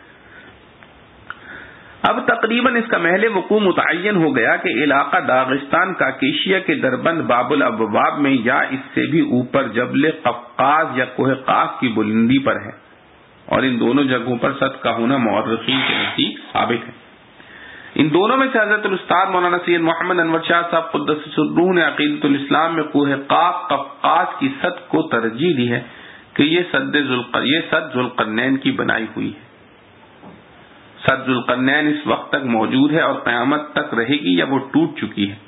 اب تقریباً اس کا محل وقوع متعین ہو گیا کہ علاقہ داغستان کاکیشیا کے دربند باب الابواب میں یا اس سے بھی اوپر جبل قفقاز یا کوہ قاف کی بلندی پر ہے، اور ان دونوں جگہوں پر سد کا ہونا مورخین کے نزدیک ثابت ہے۔ ان دونوں میں سے حضرت الاستاد مولانا سید محمد انور شاہ صاحب قدس سرہ نے عقیدۃ الاسلام میں کوہ قاف قفقاز کی سد کو ترجیح دی ہے کہ یہ سد یہ سد ذوالقرنین کی بنائی ہوئی ہے۔ سد ذوالقرنین اس وقت تک موجود ہے اور قیامت تک رہے گی یا وہ ٹوٹ چکی ہے۔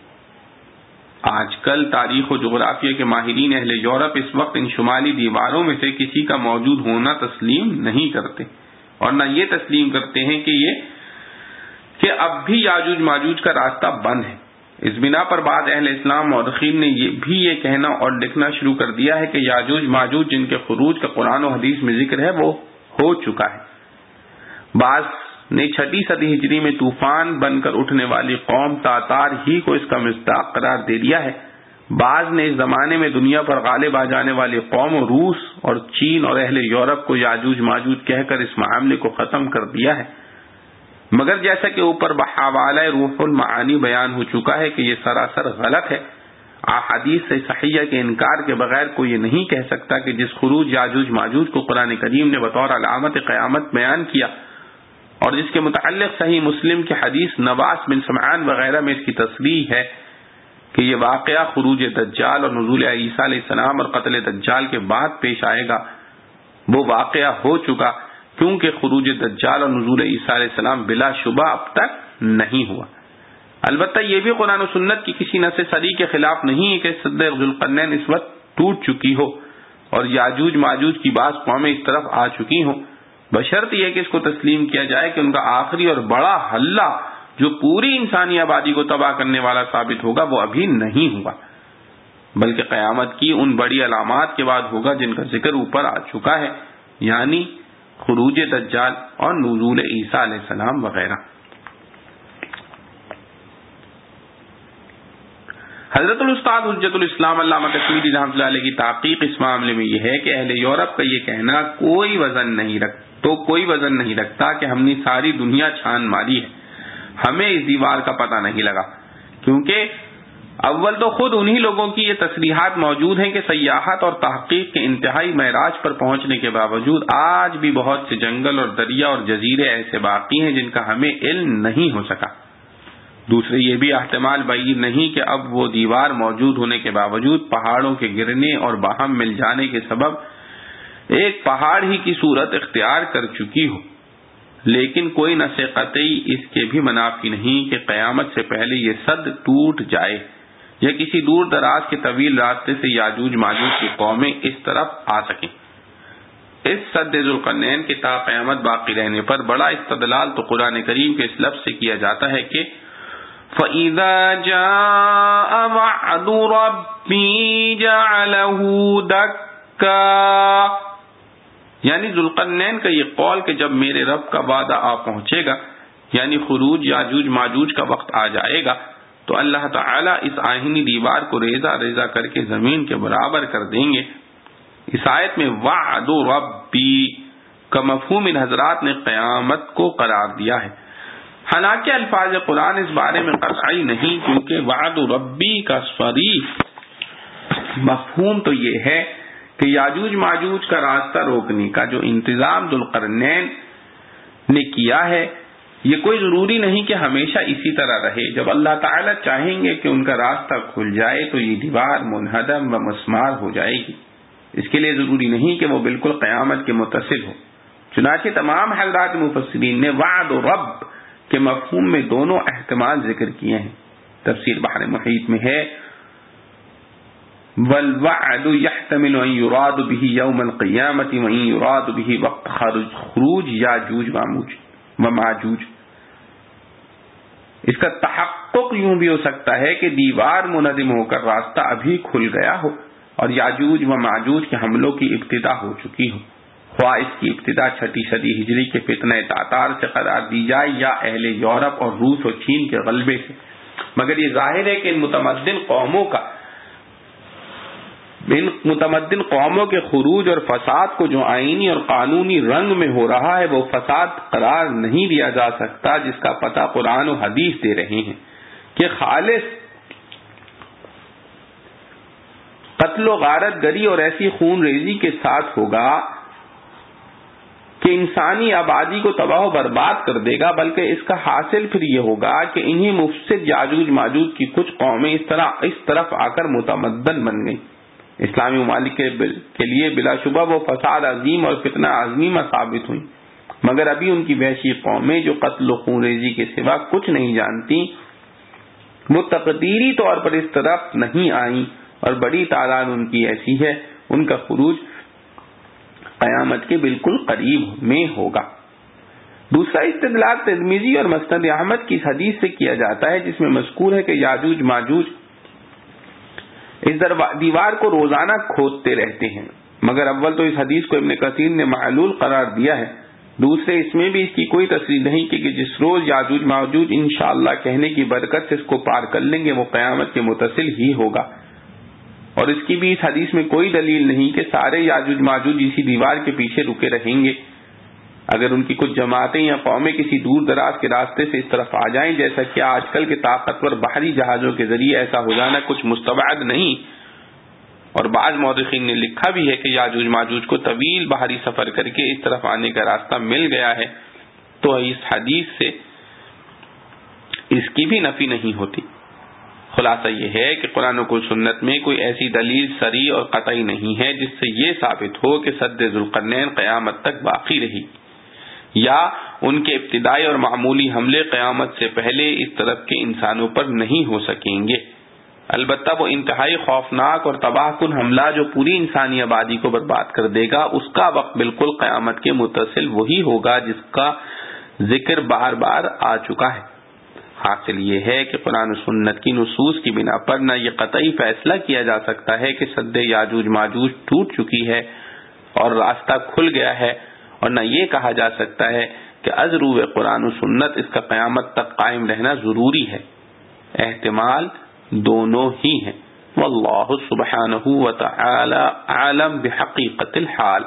آج کل تاریخ و جغرافیہ کے ماہرین اہل یورپ اس وقت ان شمالی دیواروں میں سے کسی کا موجود ہونا تسلیم نہیں کرتے، اور نہ یہ تسلیم کرتے ہیں کہ یہ کہ اب بھی یاجوج ماجوج کا راستہ بند ہے۔ اس بنا پر بعض اہل اسلام مورخین نے یہ بھی یہ کہنا اور لکھنا شروع کر دیا ہے کہ یاجوج ماجوج جن کے خروج کا قرآن و حدیث میں ذکر ہے وہ ہو چکا ہے۔ بعض نے چھٹی صدی ہجری میں طوفان بن کر اٹھنے والی قوم تاتار ہی کو اس کا مصداق قرار دے دیا ہے۔ بعض نے اس زمانے میں دنیا پر غالب آ جانے والی قوم روس اور چین اور اہل یورپ کو یاجوج ماجوج کہہ کر اس معاملے کو ختم کر دیا ہے، مگر جیسا کہ اوپر بحوالہ روح المعانی بیان ہو چکا ہے کہ یہ سراسر غلط ہے۔ احادیث سے صحیحہ کے انکار کے بغیر کوئی یہ نہیں کہہ سکتا کہ جس خروج یاجوج ماجوج کو قرآن کریم نے بطور علامت قیامت بیان کیا اور جس کے متعلق صحیح مسلم کی حدیث نواس بن سمعان وغیرہ میں اس کی تصریح ہے کہ یہ واقعہ خروج دجال اور نزول عیسیٰ علیہ السلام اور قتل دجال کے بعد پیش آئے گا، وہ واقعہ ہو چکا، کیونکہ خروج دجال اور نزول عیسیٰ علیہ السلام بلا شبہ اب تک نہیں ہوا۔ البتہ یہ بھی قرآن و سنت کی کسی نص صریح کے خلاف نہیں ہے کہ سد ذوالقرنین اس وقت ٹوٹ چکی ہو اور یاجوج ماجوج کی بعض قومیں اس طرف آ چکی ہوں، بشرط یہ کہ اس کو تسلیم کیا جائے کہ ان کا آخری اور بڑا حلہ جو پوری انسانی آبادی کو تباہ کرنے والا ثابت ہوگا وہ ابھی نہیں ہوا، بلکہ قیامت کی ان بڑی علامات کے بعد ہوگا جن کا ذکر اوپر آ چکا ہے، یعنی خروج دجال اور نزول عیسیٰ علیہ السلام وغیرہ۔ حضرت الاستاد حجت الاسلام علامہ کشمیری رحمۃ اللہ علیہ کی تحقیق اس معاملے میں یہ ہے کہ اہل یورپ کا یہ کہنا کوئی وزن نہیں رکھ تو کوئی وزن نہیں رکھتا کہ ہم نے ساری دنیا چھان ماری ہے، ہمیں اس دیوار کا پتہ نہیں لگا، کیونکہ اول تو خود انہی لوگوں کی یہ تصریحات موجود ہیں کہ سیاحت اور تحقیق کے انتہائی معراج پر پہنچنے کے باوجود آج بھی بہت سے جنگل اور دریا اور جزیرے ایسے باقی ہیں جن کا ہمیں علم نہیں ہو سکا۔ دوسرے یہ بھی احتمال بعید نہیں کہ اب وہ دیوار موجود ہونے کے باوجود پہاڑوں کے گرنے اور باہم مل جانے کے سبب ایک پہاڑ ہی کی صورت اختیار کر چکی ہو، لیکن کوئی نص قطعی اس کے بھی منافی نہیں کہ قیامت سے پہلے یہ سد ٹوٹ جائے یا کسی دور دراز کے طویل راستے سے یاجوج ماجوج کی قومیں اس طرف آ سکیں۔ اس سد ذوالقرنین کے تا قیامت باقی رہنے پر بڑا استدلال تو قرآن کریم کے اس لفظ سے کیا جاتا ہے کہ فَإِذَا جَاءَ وَعْدُ رَبِّي جَعَلَهُ دَكَّا، یعنی ذوالقرنین کا یہ قول کہ جب میرے رب کا وعدہ آ پہنچے گا، یعنی خروج یاجوج ماجوج کا وقت آ جائے گا، تو اللہ تعالیٰ اس آہنی دیوار کو ریزہ ریزہ کر کے زمین کے برابر کر دیں گے۔ اس آیت میں وعد ربی کا مفہوم ان حضرات نے قیامت کو قرار دیا ہے، حالانکہ الفاظ قرآن اس بارے میں قطعی نہیں، کیونکہ وعد ربی کا صریح مفہوم تو یہ ہے کہ یاجوج ماجوج کا راستہ روکنے کا جو انتظام ذوالقرنین نے کیا ہے، یہ کوئی ضروری نہیں کہ ہمیشہ اسی طرح رہے۔ جب اللہ تعالیٰ چاہیں گے کہ ان کا راستہ کھل جائے تو یہ دیوار منہدم و مسمار ہو جائے گی، اس کے لیے ضروری نہیں کہ وہ بالکل قیامت کے متصل ہو۔ چنانچہ تمام حضرات مفسرین نے وعد و رب کے مفہوم میں دونوں احتمال ذکر کیے ہیں۔ تفسیر بحر محیط میں ہے والوعد يحتمل ان يراد به يوم القيامة وان يراد به وقت خروج یاجوج وماجوج۔ اس کا تحقق یوں بھی ہو سکتا ہے کہ دیوار منہدم ہو کر راستہ ابھی کھل گیا ہو اور یاجوج و ماجوج کے حملوں کی ابتدا ہو چکی ہو، خواہ اس کی ابتدا چھٹی صدی ہجری کے فتنہ تاتار سے قرار دی جائے یا اہل یورپ اور روس اور چین کے غلبے سے، مگر یہ ظاہر ہے کہ ان متمدن قوموں کا ان متمدن قوموں کے خروج اور فساد کو جو آئینی اور قانونی رنگ میں ہو رہا ہے وہ فساد قرار نہیں دیا جا سکتا، جس کا پتہ قرآن و حدیث دے رہے ہیں کہ خالص قتل و غارت گری اور ایسی خون ریزی کے ساتھ ہوگا کہ انسانی آبادی کو تباہ و برباد کر دے گا، بلکہ اس کا حاصل پھر یہ ہوگا کہ انہی مفسد یاجوج ماجوج کی کچھ قومیں اس طرح اس طرف آ کر متمدن بن گئیں۔ اسلامی ممالک کے لیے بلا شبہ وہ فساد عظیم اور فتنہ عظیمہ ثابت ہوئی، مگر ابھی ان کی وحشی قومیں جو قتل و خون ریزی کے سوا کچھ نہیں جانتی، وہ تقدیری طور پر اس طرف نہیں آئیں اور بڑی تعداد ان کی ایسی ہے، ان کا خروج قیامت کے بالکل قریب میں ہوگا۔ دوسرا استدلال ترمذی اور مسند احمد کی اس حدیث سے کیا جاتا ہے جس میں مذکور ہے کہ یاجوج ماجوج اس دیوار کو روزانہ کھودتے رہتے ہیں، مگر اول تو اس حدیث کو ابن کثیر نے معلول قرار دیا ہے، دوسرے اس میں بھی اس کی کوئی تصریح نہیں کہ جس روز یاجوج ماجوج انشاءاللہ کہنے کی برکت سے اس کو پار کر لیں گے وہ قیامت کے متصل ہی ہوگا، اور اس کی بھی اس حدیث میں کوئی دلیل نہیں کہ سارے یاجوج ماجوج اسی دیوار کے پیچھے رکے رہیں گے۔ اگر ان کی کچھ جماعتیں یا قومیں کسی دور دراز کے راستے سے اس طرف آ جائیں، جیسا کہ آج کل کے طاقتور بحری جہازوں کے ذریعے ایسا ہو جانا کچھ مستبعد نہیں، اور بعض مورخین نے لکھا بھی ہے کہ یاجوج ماجوج کو طویل بحری سفر کر کے اس طرف آنے کا راستہ مل گیا ہے، تو اس حدیث سے اس کی بھی نفی نہیں ہوتی۔ خلاصہ یہ ہے کہ قرآن و سنت میں کوئی ایسی دلیل صریح اور قطعی نہیں ہے جس سے یہ ثابت ہو کہ سد ذوالقرنین قیامت تک باقی رہی، یا ان کے ابتدائی اور معمولی حملے قیامت سے پہلے اس طرف کے انسانوں پر نہیں ہو سکیں گے۔ البتہ وہ انتہائی خوفناک اور تباہ کن حملہ جو پوری انسانی آبادی کو برباد کر دے گا، اس کا وقت بالکل قیامت کے متصل وہی ہوگا جس کا ذکر بار بار آ چکا ہے۔ حاصل یہ ہے کہ قرآن و سنت کی نصوص کی بنا پر نہ یہ قطعی فیصلہ کیا جا سکتا ہے کہ سد یاجوج ماجوج ٹوٹ چکی ہے اور راستہ کھل گیا ہے، اور نہ یہ کہا جا سکتا ہے کہ از روح قرآن و سنت اس کا قیامت تک قائم رہنا ضروری ہے۔ احتمال دونوں ہی ہیں۔ واللہ سبحانہ وتعالی عالم بحقیقت الحال۔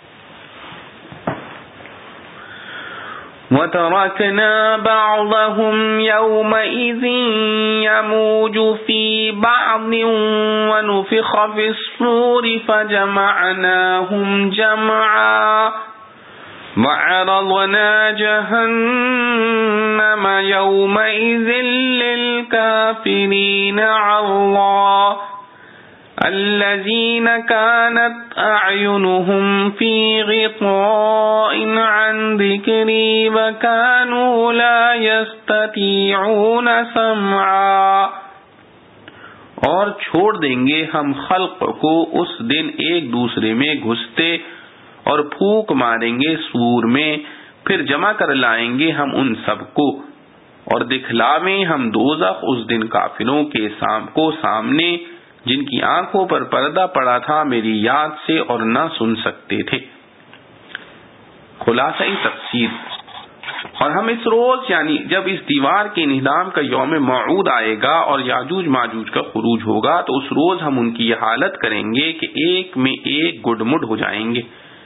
وَتَرَكْنَا بَعْضَهُمْ يَوْمَئِذٍ يَمُوجُ فِي بَعْضٍ وَنُفِخَ فِي الصُّورِ فَجَمَعْنَاهُمْ جَمْعًا وَعَرَضْنَا جَهَنَّمَ يَوْمَئِذٍ لِلْكَافِرِينَ عَرْضًا الَّذِينَ كَانَتْ أَعْيُنُهُمْ فِي غِطَاءٍ عَنْ ذِكْرِي وَكَانُوا لَا يَسْتَطِيعُونَ سَمْعًا۔ اور چھوڑ دیں گے ہم خلق کو اس دن ایک دوسرے میں گھستے اور پھونک ماریں گے سور میں، پھر جمع کر لائیں گے ہم ان سب کو، اور دکھلاویں ہم دوزخ اس دن کافروں کے سام کو سامنے جن کی آنکھوں پر پردہ پڑا تھا میری یاد سے اور نہ سن سکتے تھے۔ خلاصہ تفسیر اور ہم اس روز یعنی جب اس دیوار کے انہدام کا یوم موعود آئے گا اور یاجوج ماجوج کا خروج ہوگا تو اس روز ہم ان کی یہ حالت کریں گے کہ ایک میں ایک گڈ مڈ ہو جائیں گے،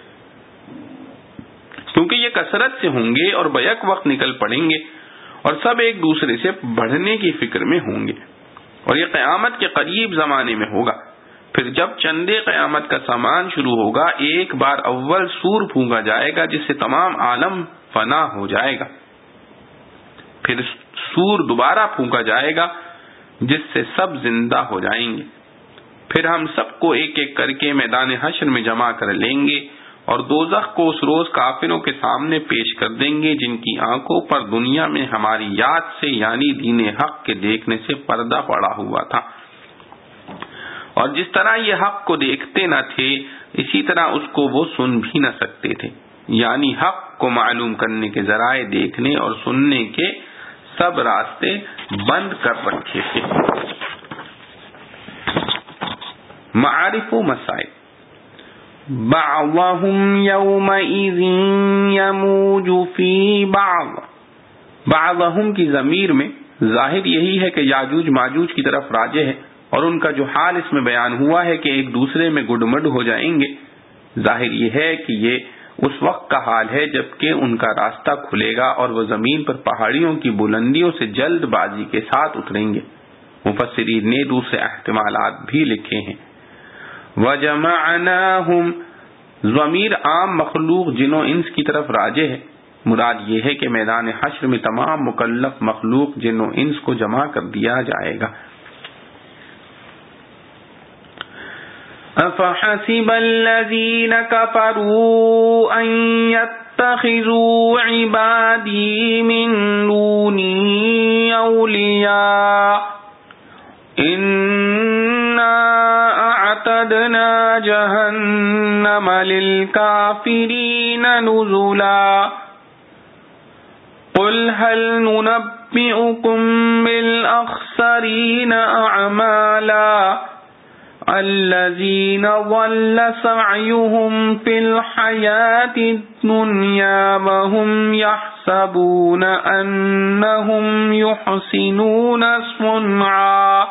کیونکہ یہ کثرت سے ہوں گے اور بیک وقت نکل پڑیں گے اور سب ایک دوسرے سے بڑھنے کی فکر میں ہوں گے، اور یہ قیامت کے قریب زمانے میں ہوگا۔ پھر جب چندے قیامت کا سامان شروع ہوگا، ایک بار اول سور پھونکا جائے گا جس سے تمام عالم فنا ہو جائے گا، پھر سور دوبارہ پھونکا جائے گا جس سے سب زندہ ہو جائیں گے، پھر ہم سب کو ایک ایک کر کے میدان حشر میں جمع کر لیں گے اور دوزخ کو اس روز کافروں کے سامنے پیش کر دیں گے جن کی آنکھوں پر دنیا میں ہماری یاد سے یعنی دین حق کے دیکھنے سے پردہ پڑا ہوا تھا، اور جس طرح یہ حق کو دیکھتے نہ تھے اسی طرح اس کو وہ سن بھی نہ سکتے تھے، یعنی حق کو معلوم کرنے کے ذرائع دیکھنے اور سننے کے سب راستے بند کر رکھے تھے۔ معارف و مسائل، بعضهم یومئذ یموج فی بعض، بعضهم کی ضمیر میں ظاہر یہی ہے کہ یاجوج ماجوج کی طرف راجع ہے، اور ان کا جو حال اس میں بیان ہوا ہے کہ ایک دوسرے میں گڈ مڈ ہو جائیں گے، ظاہر یہ ہے کہ یہ اس وقت کا حال ہے جبکہ ان کا راستہ کھلے گا اور وہ زمین پر پہاڑیوں کی بلندیوں سے جلد بازی کے ساتھ اتریں گے۔ مفسرین نے دوسرے احتمالات بھی لکھے ہیں۔ وَجَمَعْنَاهُمْ، ضمیر عام مخلوق جن و انس کی طرف راجع ہے، مراد یہ ہے کہ میدان حشر میں تمام مکلف مخلوق جن و انس کو جمع کر دیا جائے گا۔ أَفَحَسِبَ الَّذِينَ كَفَرُوا أَن يَتَّخِذُوا عِبَادِي مِن دُونِي أَوْلِيَاءَ إِنَّا أَعْتَدْنَا جَهَنَّمَ لِلْكَافِرِينَ نُزُلًا قُلْ هَلْ نُنَبِّئُكُم بِالْأَخْسَرِينَ أَعْمَالًا الذين ضل سعيهم في الحياة الدنيا وهم يحسبون أنهم يحسنون صنعا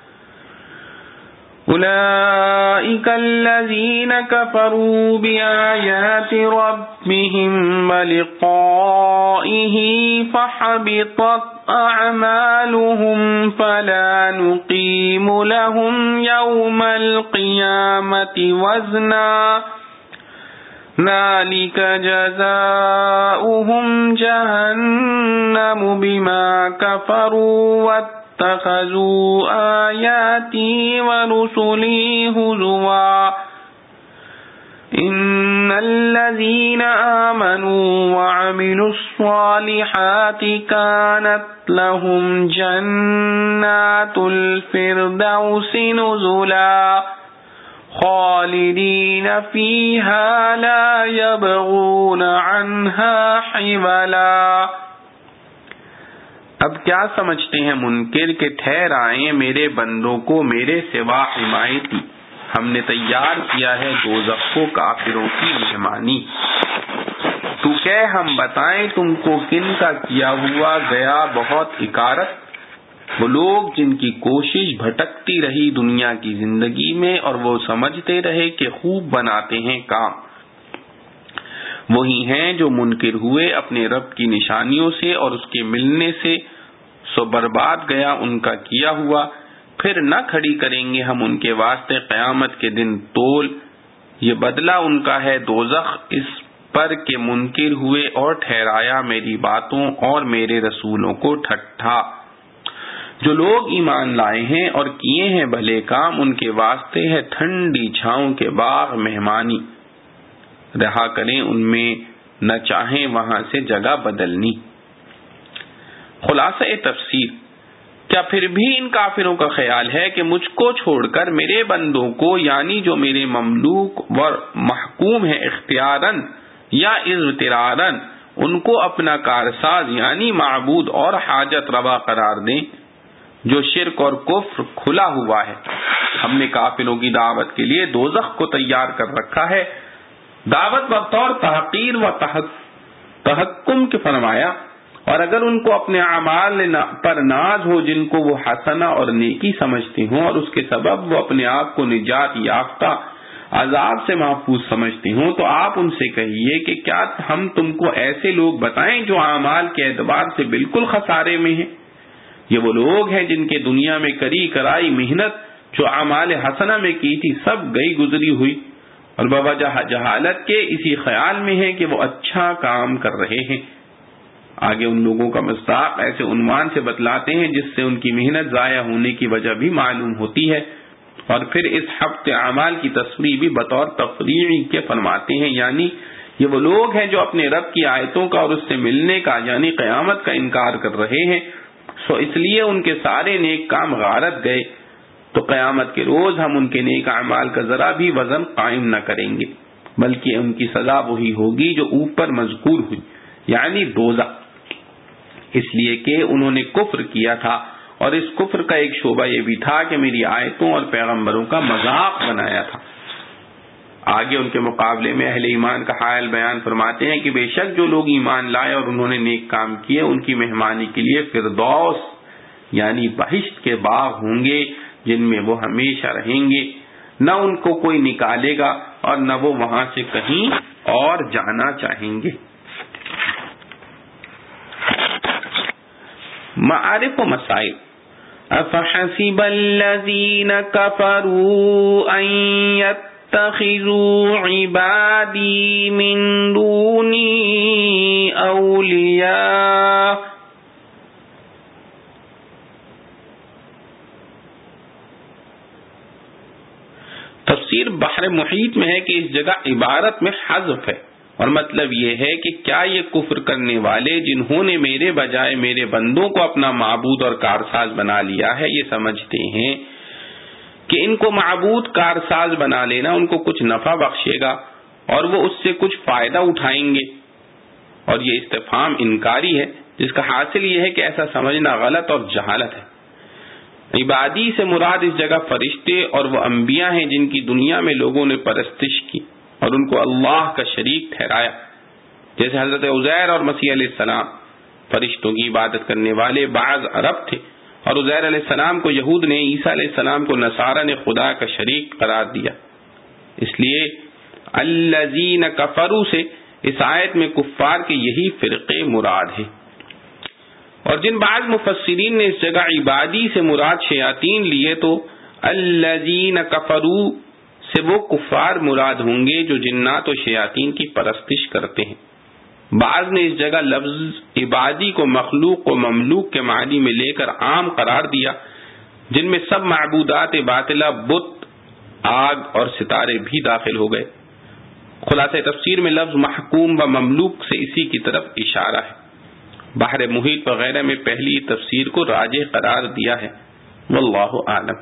أولئك الذين كفروا بآيات ربهم ولقائه فحبطت أعمالهم فلا نقيم لهم يوم القيامة وزنا ذلك جزاؤهم جهنم بما كفروا واتخذوا آياتي ورسلي هزوا إن الذين آمنوا وعملوا الصالحات كانت لهم جنات الفردوس نزلا خالدين فيها لا يبغون عنها حولا۔ اب کیا سمجھتے ہیں منکر کہ ٹھہر آئیں میرے بندوں کو میرے سوا حمایتی، ہم نے تیار کیا ہے دوزخ کو کافروں کی مہمانی۔ تو کہ ہم بتائیں تم کو کن کا کیا ہوا گیا بہت اکارت، وہ لوگ جن کی کوشش بھٹکتی رہی دنیا کی زندگی میں اور وہ سمجھتے رہے کہ خوب بناتے ہیں کام، وہی ہیں جو منکر ہوئے اپنے رب کی نشانیوں سے اور اس کے ملنے سے، سو برباد گیا ان کا کیا ہوا، پھر نہ کھڑی کریں گے ہم ان کے واسطے قیامت کے دن تول، یہ بدلہ ان کا ہے دوزخ اس پر کہ منکر ہوئے اور ٹھہرایا میری باتوں اور میرے رسولوں کو ٹھٹھا۔ جو لوگ ایمان لائے ہیں اور کیے ہیں بھلے کام ان کے واسطے ہے ٹھنڈی چھاؤں کے باغ مہمانی، رہا کریں ان میں نہ چاہیں وہاں سے جگہ بدلنی۔ خلاصہ تفسیر، کیا پھر بھی ان کافروں کا خیال ہے کہ مجھ کو چھوڑ کر میرے بندوں کو یعنی جو میرے مملوک و محکوم ہے اختیاراً یا اضطراراً ان کو اپنا کارساز یعنی معبود اور حاجت روا قرار دیں؟ جو شرک اور کفر کھلا ہوا ہے، ہم نے کافروں کی دعوت کے لیے دوزخ کو تیار کر رکھا ہے۔ دعوت بطور تحقیر و تحکم کے فرمایا اور اگر ان کو اپنے اعمال پر ناز ہو جن کو وہ حسنہ اور نیکی سمجھتے ہوں اور اس کے سبب وہ اپنے آپ کو نجات یافتہ عذاب سے محفوظ سمجھتے ہوں، تو آپ ان سے کہیے کہ کیا ہم تم کو ایسے لوگ بتائیں جو اعمال کے اعتبار سے بالکل خسارے میں ہیں؟ یہ وہ لوگ ہیں جن کے دنیا میں کری کرائی محنت جو اعمال حسنہ میں کی تھی سب گئی گزری ہوئی، اور بوجہ جہالت کے اسی خیال میں ہے کہ وہ اچھا کام کر رہے ہیں۔ آگے ان لوگوں کا مصداق ایسے عنوان سے بتلاتے ہیں جس سے ان کی محنت ضائع ہونے کی وجہ بھی معلوم ہوتی ہے، اور پھر اس حبط اعمال کی تصریح بھی بطور تفریعی کے فرماتے ہیں، یعنی یہ وہ لوگ ہیں جو اپنے رب کی آیتوں کا اور اس سے ملنے کا یعنی قیامت کا انکار کر رہے ہیں، سو اس لیے ان کے سارے نیک کام غارت گئے، تو قیامت کے روز ہم ان کے نیک اعمال کا ذرا بھی وزن قائم نہ کریں گے، بلکہ ان کی سزا وہی ہوگی جو اوپر مذکور ہوئی، یعنی دوزخ، اس لیے کہ انہوں نے کفر کیا تھا، اور اس کفر کا ایک شعبہ یہ بھی تھا کہ میری آیتوں اور پیغمبروں کا مذاق بنایا تھا۔ آگے ان کے مقابلے میں اہل ایمان کا حال بیان فرماتے ہیں کہ بے شک جو لوگ ایمان لائے اور انہوں نے نیک کام کیے ان کی مہمانی کے لیے فردوس یعنی بہشت کے باغ ہوں گے جن میں وہ ہمیشہ رہیں گے، نہ ان کو کوئی نکالے گا اور نہ وہ وہاں سے کہیں اور جانا چاہیں گے۔ معارف و مسائل۔ افحسب الذین کفروا ان یتخذوا عبادی من دونی اولیاء تفسیر بحر محیط میں ہے کہ اس جگہ عبارت میں حذف ہے، اور مطلب یہ ہے کہ کیا یہ کفر کرنے والے جنہوں نے میرے بجائے میرے بندوں کو اپنا معبود اور کارساز بنا لیا ہے یہ سمجھتے ہیں کہ ان کو معبود کارساز بنا لینا ان کو کچھ نفع بخشے گا اور وہ اس سے کچھ فائدہ اٹھائیں گے؟ اور یہ استفہام انکاری ہے جس کا حاصل یہ ہے کہ ایسا سمجھنا غلط اور جہالت ہے۔ عبادی سے مراد اس جگہ فرشتے اور وہ انبیاء ہیں جن کی دنیا میں لوگوں نے پرستش کی اور ان کو اللہ کا شریک ٹھہرایا، جیسے حضرت عزیر اور مسیح علیہ السلام۔ فرشتوں کی عبادت کرنے والے بعض عرب تھے، اور عزیر علیہ السلام کو یہود نے، عیسیٰ علیہ السلام کو نصارہ نے خدا کا شریک قرار دیا۔ اس لیے الذین کفروا سے اس آیت میں کفار کے یہی فرقے مراد ہیں۔ اور جن بعض مفسرین نے اس جگہ عبادی سے مراد شیاطین لیے تو الذین کفروا سے وہ کفار مراد ہوں گے جو جنات و شیاطین کی پرستش کرتے ہیں۔ بعض نے اس جگہ لفظ عبادی کو مخلوق و مملوک کے معنی میں لے کر عام قرار دیا، جن میں سب معبودات باطلہ، بت، آگ اور ستارے بھی داخل ہو گئے۔ خلاصہ تفسیر میں لفظ محکوم و مملوک سے اسی کی طرف اشارہ ہے۔ بحر محیط وغیرہ میں پہلی تفسیر کو راجح قرار دیا ہے، واللہ اعلم۔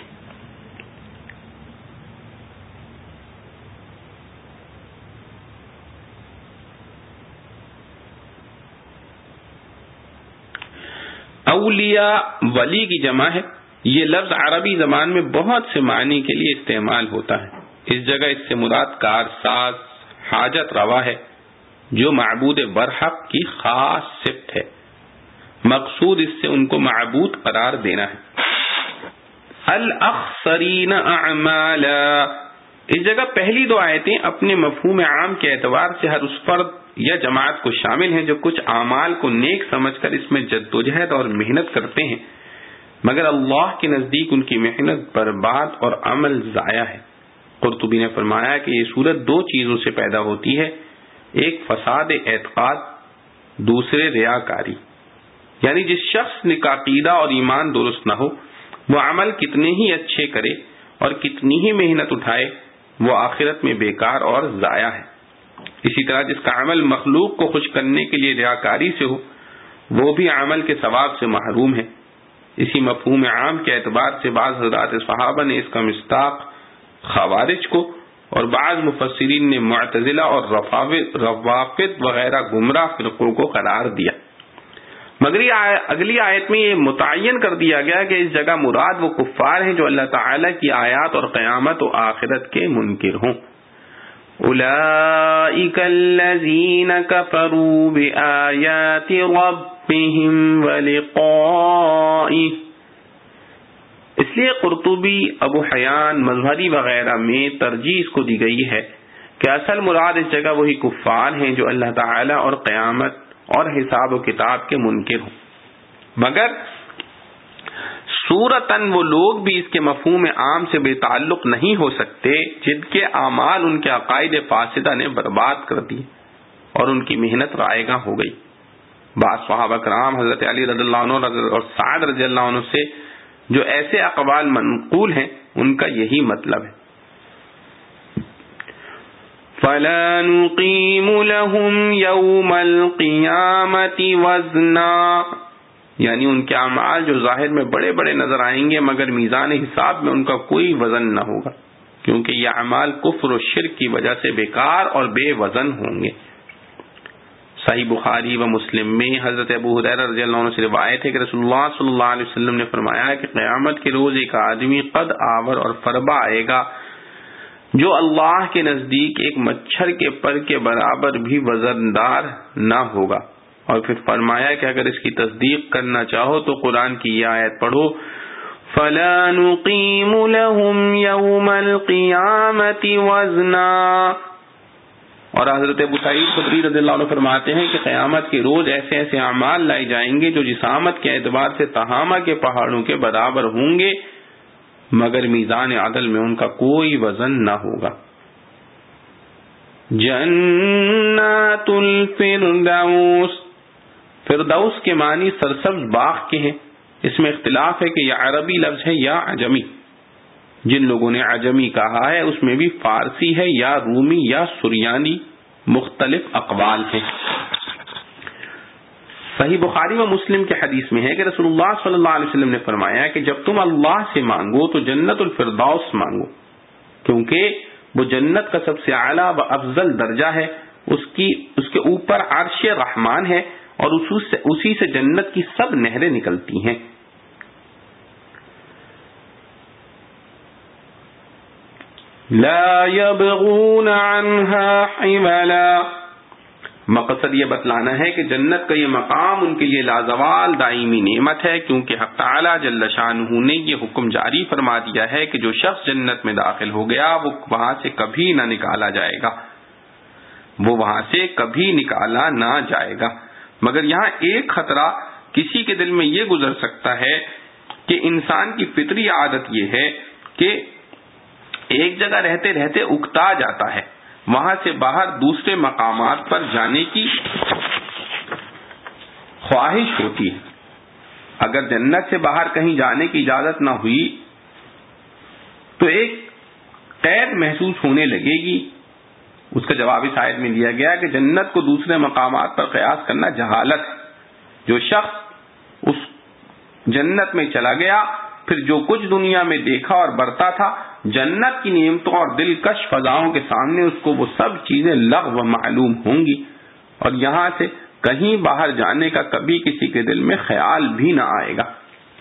اولیاء ولی کی جمع ہے۔ یہ لفظ عربی زبان میں بہت سے معنی کے لیے استعمال ہوتا ہے۔ اس جگہ اس سے مراد کارساز، حاجت روا ہے جو معبود برحق کی خاص صفت ہے، مقصود اس سے ان کو معبود قرار دینا ہے۔ الاخسرین اعمالا، اس جگہ پہلی دو آیتیں اپنے مفہوم عام کے اعتبار سے ہر اس فرد یا جماعت کو شامل ہیں جو کچھ اعمال کو نیک سمجھ کر اس میں جدوجہد اور محنت کرتے ہیں، مگر اللہ کے نزدیک ان کی محنت برباد اور عمل ضائع ہے۔ قرطبی نے فرمایا کہ یہ صورت دو چیزوں سے پیدا ہوتی ہے، ایک فساد اعتقاد، دوسرے ریاکاری، یعنی جس شخص کا عقیدہ اور ایمان درست نہ ہو وہ عمل کتنے ہی اچھے کرے اور کتنی ہی محنت اٹھائے وہ آخرت میں بیکار اور ضائع ہے۔ اسی طرح جس کا عمل مخلوق کو خوش کرنے کے لیے ریاکاری سے ہو وہ بھی عمل کے ثواب سے محروم ہے۔ اسی مفہوم عام کے اعتبار سے بعض حضرات صحابہ نے اس کا مصداق خوارج کو اور بعض مفسرین نے معتزلہ اور روافض وغیرہ گمراہ فرقوں کو قرار دیا، مگر اگلی آیت میں یہ متعین کر دیا گیا کہ اس جگہ مراد وہ کفار ہیں جو اللہ تعالی کی آیات اور قیامت و آخرت کے منکر ہوں۔ اولئک الذین کفروا بآیات رب ربهم ولقائه. اس لیے قرطبی، ابو حیان، مظہری وغیرہ میں ترجیح اس کو دی گئی ہے کہ اصل مراد اس جگہ وہی کفار ہیں جو اللہ تعالی اور قیامت اور حساب و کتاب کے منکر ہوں، مگر صورتاً وہ لوگ بھی اس کے مفہوم عام سے بے تعلق نہیں ہو سکتے جن کے اعمال ان کے عقائد فاسدہ نے برباد کر دی اور ان کی محنت رائے گاں ہو گئی. بعض صحابہ کرام حضرت علی رضی اللہ عنہ اور سعد رضی اللہ عنہ سے جو ایسے اقوال منقول ہیں ان کا یہی مطلب ہے. فَلَا نُقِيمُ لَهُمْ يَوْمَ الْقِيَامَةِ وَزْنًا، یعنی ان کے اعمال جو ظاہر میں بڑے بڑے نظر آئیں گے مگر میزان حساب میں ان کا کوئی وزن نہ ہوگا، کیونکہ یہ اعمال کفر و شرک کی وجہ سے بیکار اور بے وزن ہوں گے. صحیح بخاری و مسلم میں حضرت ابو ہریرہ رضی اللہ عنہ سے روایت ہے کہ رسول اللہ صلی اللہ علیہ وسلم نے فرمایا کہ قیامت کے روز ایک آدمی قد آور اور فربا آئے گا جو اللہ کے نزدیک ایک مچھر کے پر کے برابر بھی وزندار نہ ہوگا. اور پھر فرمایا کہ اگر اس کی تصدیق کرنا چاہو تو قرآن کی یہ آیت پڑھو، فَلَا نُقِيمُ لَهُمْ يَوْمَ الْقِيَامَةِ وَزْنًا. اور حضرت ابو سعید خدری رضی اللہ عنہ فرماتے ہیں کہ قیامت کے روز ایسے ایسے اعمال لائے جائیں گے جو جسامت کے اعتبار سے تہامہ کے پہاڑوں کے برابر ہوں گے مگر میزان عدل میں ان کا کوئی وزن نہ ہوگا. جنات الفردوس، فردوس کے معنی سرسبز باغ کے ہیں. اس میں اختلاف ہے کہ یہ عربی لفظ ہے یا عجمی. جن لوگوں نے عجمی کہا ہے اس میں بھی فارسی ہے یا رومی یا سریانی، مختلف اقوال ہیں. صحیح بخاری و مسلم کے حدیث میں ہے کہ رسول اللہ صلی اللہ علیہ وسلم نے فرمایا کہ جب تم اللہ سے مانگو تو جنت الفردوس مانگو، کیونکہ وہ جنت کا سب سے اعلیٰ و افضل درجہ ہے. اس کی اس کے اوپر عرش رحمان ہے اور اسی سے جنت کی سب نہریں نکلتی ہیں. لا يبغون عنها حولا، مقصد یہ بتلانا ہے کہ جنت کا یہ مقام ان کے لیے لازوال دائمی نعمت ہے، کیونکہ حق تعالی جل شانہ نے یہ حکم جاری فرما دیا ہے کہ جو شخص جنت میں داخل ہو گیا وہ وہاں سے کبھی نہ نکالا جائے گا، وہ وہاں سے کبھی نکالا نہ جائے گا. مگر یہاں ایک خطرہ کسی کے دل میں یہ گزر سکتا ہے کہ انسان کی فطری عادت یہ ہے کہ ایک جگہ رہتے رہتے اکتا جاتا ہے، وہاں سے باہر دوسرے مقامات پر جانے کی خواہش ہوتی ہے. اگر جنت سے باہر کہیں جانے کی اجازت نہ ہوئی تو ایک قید محسوس ہونے لگے گی. اس کا جواب اس آیت میں دیا گیا کہ جنت کو دوسرے مقامات پر قیاس کرنا جہالت ہے. جو شخص اس جنت میں چلا گیا پھر جو کچھ دنیا میں دیکھا اور برتا تھا جنت کی نعمتوں اور دلکش فضاؤں کے سامنے اس کو وہ سب چیزیں لغو معلوم ہوں گی، اور یہاں سے کہیں باہر جانے کا کبھی کسی کے دل میں خیال بھی نہ آئے گا.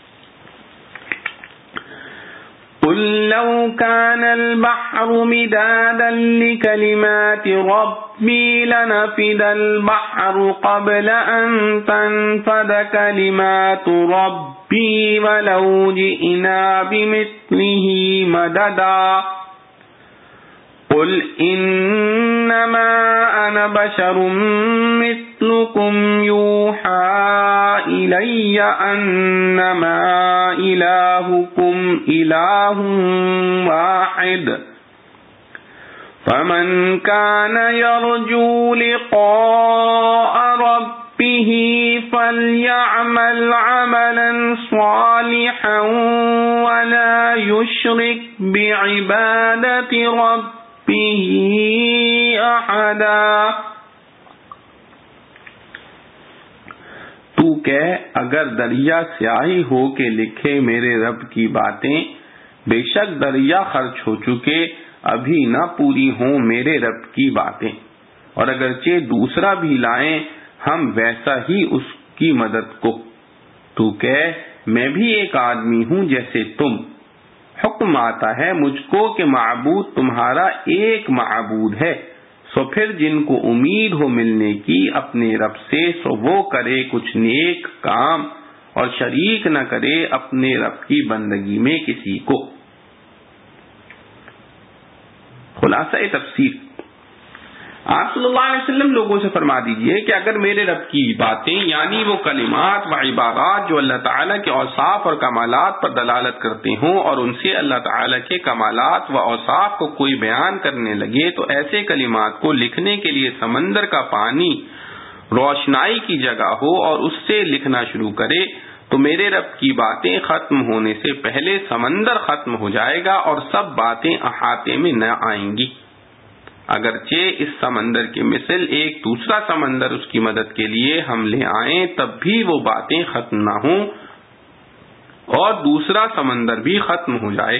قُل لَّوْ كَانَ الْبَحْرُ مِدَادًا لِّكَلِمَاتِ رَبِّي لَنَفِدَ الْبَحْرُ قَبْلَ أَن تَنفَدَ كَلِمَاتُ رَبِّي وَلَوْ جِئْنَا بِمِثْلِهِ مَدَدًا. قُلْ إِنَّمَا أَنَا بَشَرٌ مِّثْلُكُمْ يُوحَىٰ إِلَيَّ أَنَّمَا إِلَٰهُكُمْ إِلَٰهٌ وَاحِدٌ فَمَن كَانَ يَرْجُو لِقَاءَ رَبِّهِ فَلْيَعْمَلْ عَمَلًا صَالِحًا وَلَا يُشْرِكْ بِعِبَادَةِ رَبِّهِ أَحَدًا. تو کہہ اگر دریا سیاہی ہو کے لکھے میرے رب کی باتیں، بے شک دریا خرچ ہو چکے ابھی نہ پوری ہوں میرے رب کی باتیں، اور اگرچہ دوسرا بھی لائیں ہم ویسا ہی اس کی مدد کو. تو کہہ میں بھی ایک آدمی ہوں جیسے تم، حکم آتا ہے مجھ کو کہ معبود تمہارا ایک معبود ہے سو پھر جن کو امید ہو ملنے کی اپنے رب سے سو وہ کرے کچھ نیک کام اور شریک نہ کرے اپنے رب کی بندگی میں کسی کو۔ خلاصہ تفسیر، آپ صلی اللہ علیہ وسلم لوگوں سے فرما دیجئے کہ اگر میرے رب کی باتیں یعنی وہ کلمات و عبارات جو اللہ تعالیٰ کے اوصاف اور کمالات پر دلالت کرتے ہوں اور ان سے اللہ تعالیٰ کے کمالات و اوصاف کو کوئی بیان کرنے لگے تو ایسے کلمات کو لکھنے کے لیے سمندر کا پانی روشنائی کی جگہ ہو اور اس سے لکھنا شروع کرے تو میرے رب کی باتیں ختم ہونے سے پہلے سمندر ختم ہو جائے گا اور سب باتیں احاطے میں نہ آئیں گی۔ اگرچہ اس سمندر کے مثل ایک دوسرا سمندر اس کی مدد کے لیے ہم لے آئیں تب بھی وہ باتیں ختم نہ ہوں اور دوسرا سمندر بھی ختم ہو جائے۔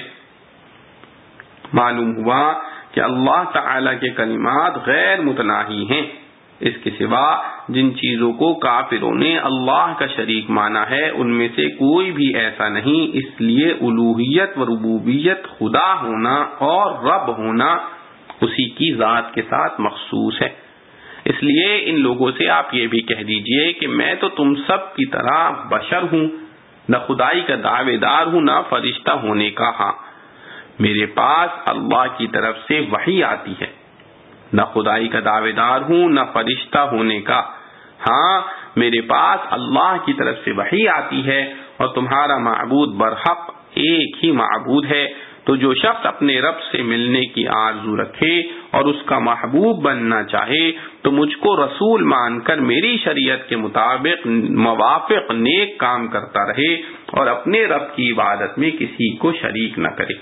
معلوم ہوا کہ اللہ تعالی کے کلمات غیر متناہی ہیں۔ اس کے سوا جن چیزوں کو کافروں نے اللہ کا شریک مانا ہے ان میں سے کوئی بھی ایسا نہیں، اس لیے الوہیت و ربوبیت، خدا ہونا اور رب ہونا اسی کی ذات کے ساتھ مخصوص ہے۔ اس لیے ان لوگوں سے آپ یہ بھی کہہ دیجئے کہ میں تو تم سب کی طرح بشر ہوں، نہ خدائی کا دعوے دار ہوں نہ فرشتہ ہونے کا، ہاں میرے پاس اللہ کی طرف سے وحی آتی ہے۔ نہ خدائی کا دعوے دار ہوں نہ فرشتہ ہونے کا، ہاں میرے پاس اللہ کی طرف سے وحی آتی ہے اور تمہارا معبود برحق ایک ہی معبود ہے۔ تو جو شخص اپنے رب سے ملنے کی آرزو رکھے اور اس کا محبوب بننا چاہے تو مجھ کو رسول مان کر میری شریعت کے مطابق موافق نیک کام کرتا رہے اور اپنے رب کی عبادت میں کسی کو شریک نہ کرے۔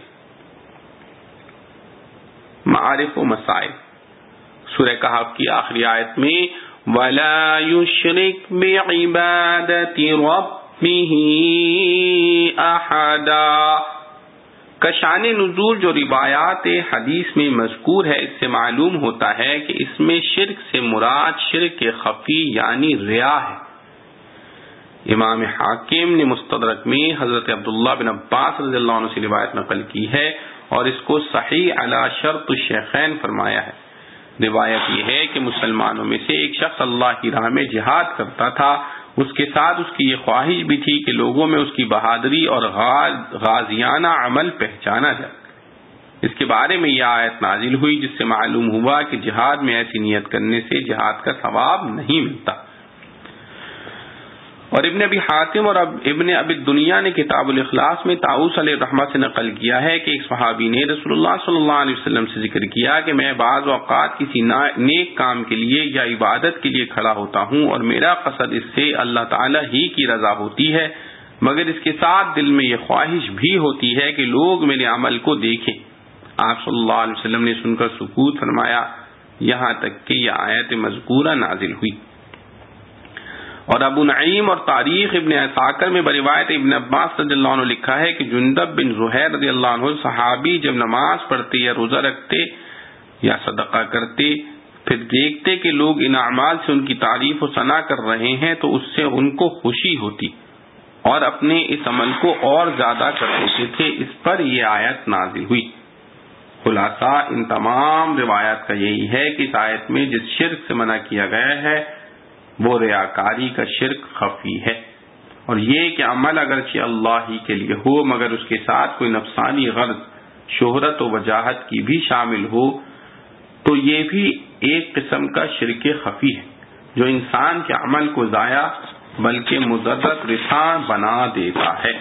معارف و مسائل، سورہ کہف کی آخری آیت میں وَلَا يُشْرِكْ بِعِبَادَةِ رَبِّهِ أَحَدًا کا شان نزول جو روایات حدیث میں مذکور ہے، اس سے معلوم ہوتا ہے کہ اس میں شرک سے مراد شرک خفی یعنی ریا ہے۔ امام حاکم نے مستدرک میں حضرت عبداللہ بن عباس رضی اللہ عنہ سے روایت نقل کی ہے اور اس کو صحیح علی شرط الشیخین فرمایا ہے۔ روایت یہ ہے کہ مسلمانوں میں سے ایک شخص اللہ کی راہ میں جہاد کرتا تھا، اس کے ساتھ اس کی یہ خواہش بھی تھی کہ لوگوں میں اس کی بہادری اور غازیانہ عمل پہچانا جائے۔ اس کے بارے میں یہ آیت نازل ہوئی جس سے معلوم ہوا کہ جہاد میں ایسی نیت کرنے سے جہاد کا ثواب نہیں ملتا۔ اور ابن ابی حاتم اور ابن ابی دنیا نے کتاب الاخلاص میں طاؤس علیہ الرحمہ سے نقل کیا ہے کہ ایک صحابی نے رسول اللہ صلی اللہ علیہ وسلم سے ذکر کیا کہ میں بعض اوقات کسی نیک کام کے لیے یا عبادت کے لیے کھڑا ہوتا ہوں اور میرا قصد اس سے اللہ تعالی ہی کی رضا ہوتی ہے، مگر اس کے ساتھ دل میں یہ خواہش بھی ہوتی ہے کہ لوگ میرے عمل کو دیکھیں۔ آپ صلی اللہ علیہ وسلم نے سن کر سکوت فرمایا یہاں تک کہ یہ آیت مذکورہ نازل ہوئی۔ اور ابو نعیم اور تاریخ ابن عساکر میں بروایت ابن عباس رضی اللہ عنہ لکھا ہے کہ جندب بن زہیر رضی اللہ عنہ صحابی جب نماز پڑھتے یا روزہ رکھتے یا صدقہ کرتے پھر دیکھتے کہ لوگ ان اعمال سے ان کی تعریف و ثنا کر رہے ہیں تو اس سے ان کو خوشی ہوتی اور اپنے اس عمل کو اور زیادہ کر دیتے تھے۔ اس پر یہ آیت نازل ہوئی۔ خلاصہ ان تمام روایات کا یہی ہے کہ اس آیت میں جس شرک سے منع کیا گیا ہے وہ ریاکاری کا شرک خفی ہے، اور یہ کہ عمل اگرچہ اللہ ہی کے لیے ہو مگر اس کے ساتھ کوئی نفسانی غرض، شہرت و وجاہت کی بھی شامل ہو تو یہ بھی ایک قسم کا شرک خفی ہے جو انسان کے عمل کو ضائع بلکہ مضرت رساں بنا دیتا ہے۔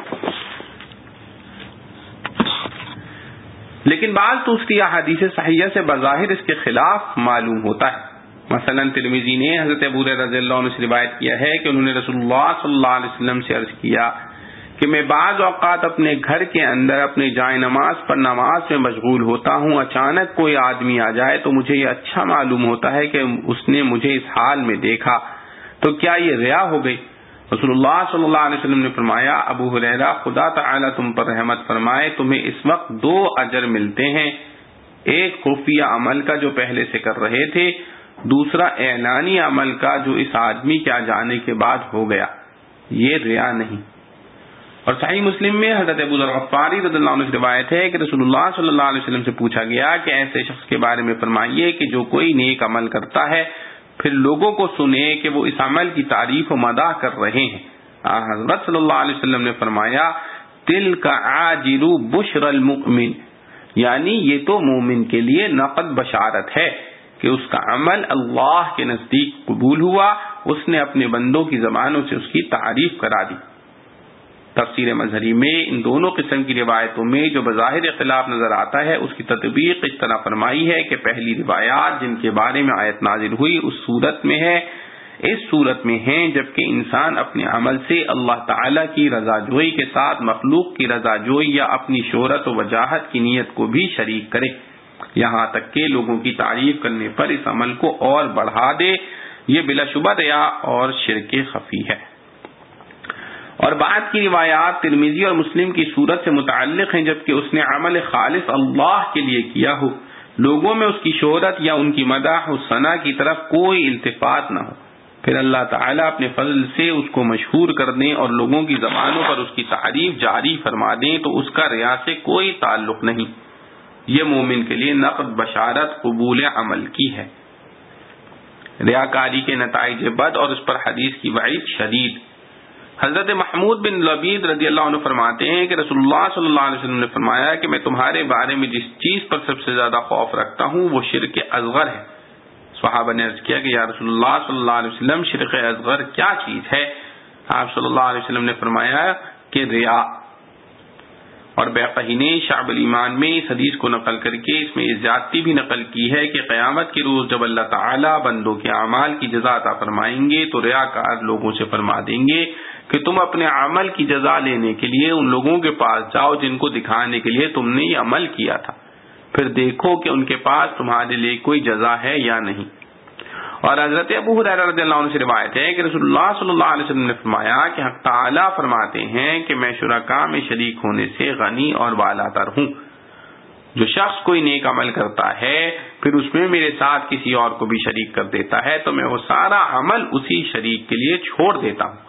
لیکن بعض دوسری احادیث صحیحہ سے بظاہر اس کے خلاف معلوم ہوتا ہے۔ مثلا ترمذی نے حضرت ابو ہریرہ رضی اللہ عنہ سے روایت کیا ہے کہ انہوں نے رسول اللہ صلی اللہ علیہ وسلم سے عرض کیا کہ میں بعض اوقات اپنے گھر کے اندر اپنے جائے نماز پر نماز میں مشغول ہوتا ہوں، اچانک کوئی آدمی آ جائے تو مجھے یہ اچھا معلوم ہوتا ہے کہ اس نے مجھے اس حال میں دیکھا، تو کیا یہ ریا ہو گئی؟ رسول اللہ صلی اللہ علیہ وسلم نے فرمایا ابو ہریرہ خدا تعالی تم پر رحمت فرمائے، تمہیں اس وقت دو اجر ملتے ہیں، ایک خفیہ عمل کا جو پہلے سے کر رہے تھے، دوسرا اعلانی عمل کا جو اس آدمی کے آ جانے کے بعد ہو گیا، یہ ریا نہیں۔ اور صحیح مسلم میں حضرت ابو ذر غفاری رضی اللہ عنہ سے روایت ہے کہ رسول اللہ صلی اللہ علیہ وسلم سے پوچھا گیا کہ ایسے شخص کے بارے میں فرمائیے کہ جو کوئی نیک عمل کرتا ہے پھر لوگوں کو سنے کہ وہ اس عمل کی تعریف و مداح کر رہے ہیں. حضرت صلی اللہ علیہ وسلم نے فرمایا تلک عاجل بشر المؤمن، یعنی یہ تو مومن کے لیے نقد بشارت ہے کہ اس کا عمل اللہ کے نزدیک قبول ہوا، اس نے اپنے بندوں کی زبانوں سے اس کی تعریف کرا دی. تفسیر مظہری میں ان دونوں قسم کی روایتوں میں جو بظاہر اختلاف نظر آتا ہے اس کی تطبیق اس طرح فرمائی ہے کہ پہلی روایات جن کے بارے میں آیت نازل ہوئی اس صورت میں ہے اس صورت میں ہیں جبکہ انسان اپنے عمل سے اللہ تعالی کی رضا جوئی کے ساتھ مخلوق کی رضا جوئی یا اپنی شہرت و وجاہت کی نیت کو بھی شریک کرے، یہاں تک کہ لوگوں کی تعریف کرنے پر اس عمل کو اور بڑھا دے. یہ بلا شبہ ریا اور شرک خفی ہے. اور بعد کی روایات ترمذی اور مسلم کی صورت سے متعلق ہیں جبکہ اس نے عمل خالص اللہ کے لیے کیا ہو، لوگوں میں اس کی شہرت یا ان کی مداح و ثنا کی طرف کوئی التفات نہ ہو، پھر اللہ تعالیٰ اپنے فضل سے اس کو مشہور کر دیں اور لوگوں کی زبانوں پر اس کی تعریف جاری فرما دیں تو اس کا ریا سے کوئی تعلق نہیں. یہ مومن کے لیے نقد بشارت قبول عمل کی ہے. ریاکاری کے نتائج بد اور اس پر حدیث کی وعید شدید. حضرت محمود بن لبید رضی اللہ عنہ فرماتے ہیں کہ رسول اللہ صلی اللہ علیہ وسلم نے فرمایا کہ میں تمہارے بارے میں جس چیز پر سب سے زیادہ خوف رکھتا ہوں وہ شرک اصغر ہے. صحابہ نے عرض کیا کہ یا رسول اللہ صلی اللہ علیہ وسلم شرک اصغر کیا چیز ہے؟ آپ صلی اللہ علیہ وسلم نے فرمایا کہ ریا. اور بیقی نے شعب الایمان میں اس حدیث کو نقل کر کے اس میں زیادتی بھی نقل کی ہے کہ قیامت کے روز جب اللہ تعالی بندوں کے اعمال کی جزا عطا فرمائیں گے تو ریاکار لوگوں سے فرما دیں گے کہ تم اپنے عمل کی جزا لینے کے لیے ان لوگوں کے پاس جاؤ جن کو دکھانے کے لیے تم نے یہ عمل کیا تھا، پھر دیکھو کہ ان کے پاس تمہارے لیے کوئی جزا ہے یا نہیں. اور حضرت ابو ہریرہ رضی اللہ عنہ سے روایت ہے کہ رسول اللہ صلی اللہ علیہ وسلم نے فرمایا کہ حق تعالی فرماتے ہیں کہ میں شرکاء میں شریک ہونے سے غنی اور والا تر ہوں. جو شخص کوئی نیک عمل کرتا ہے پھر اس میں میرے ساتھ کسی اور کو بھی شریک کر دیتا ہے تو میں وہ سارا عمل اسی شریک کے لیے چھوڑ دیتا ہوں.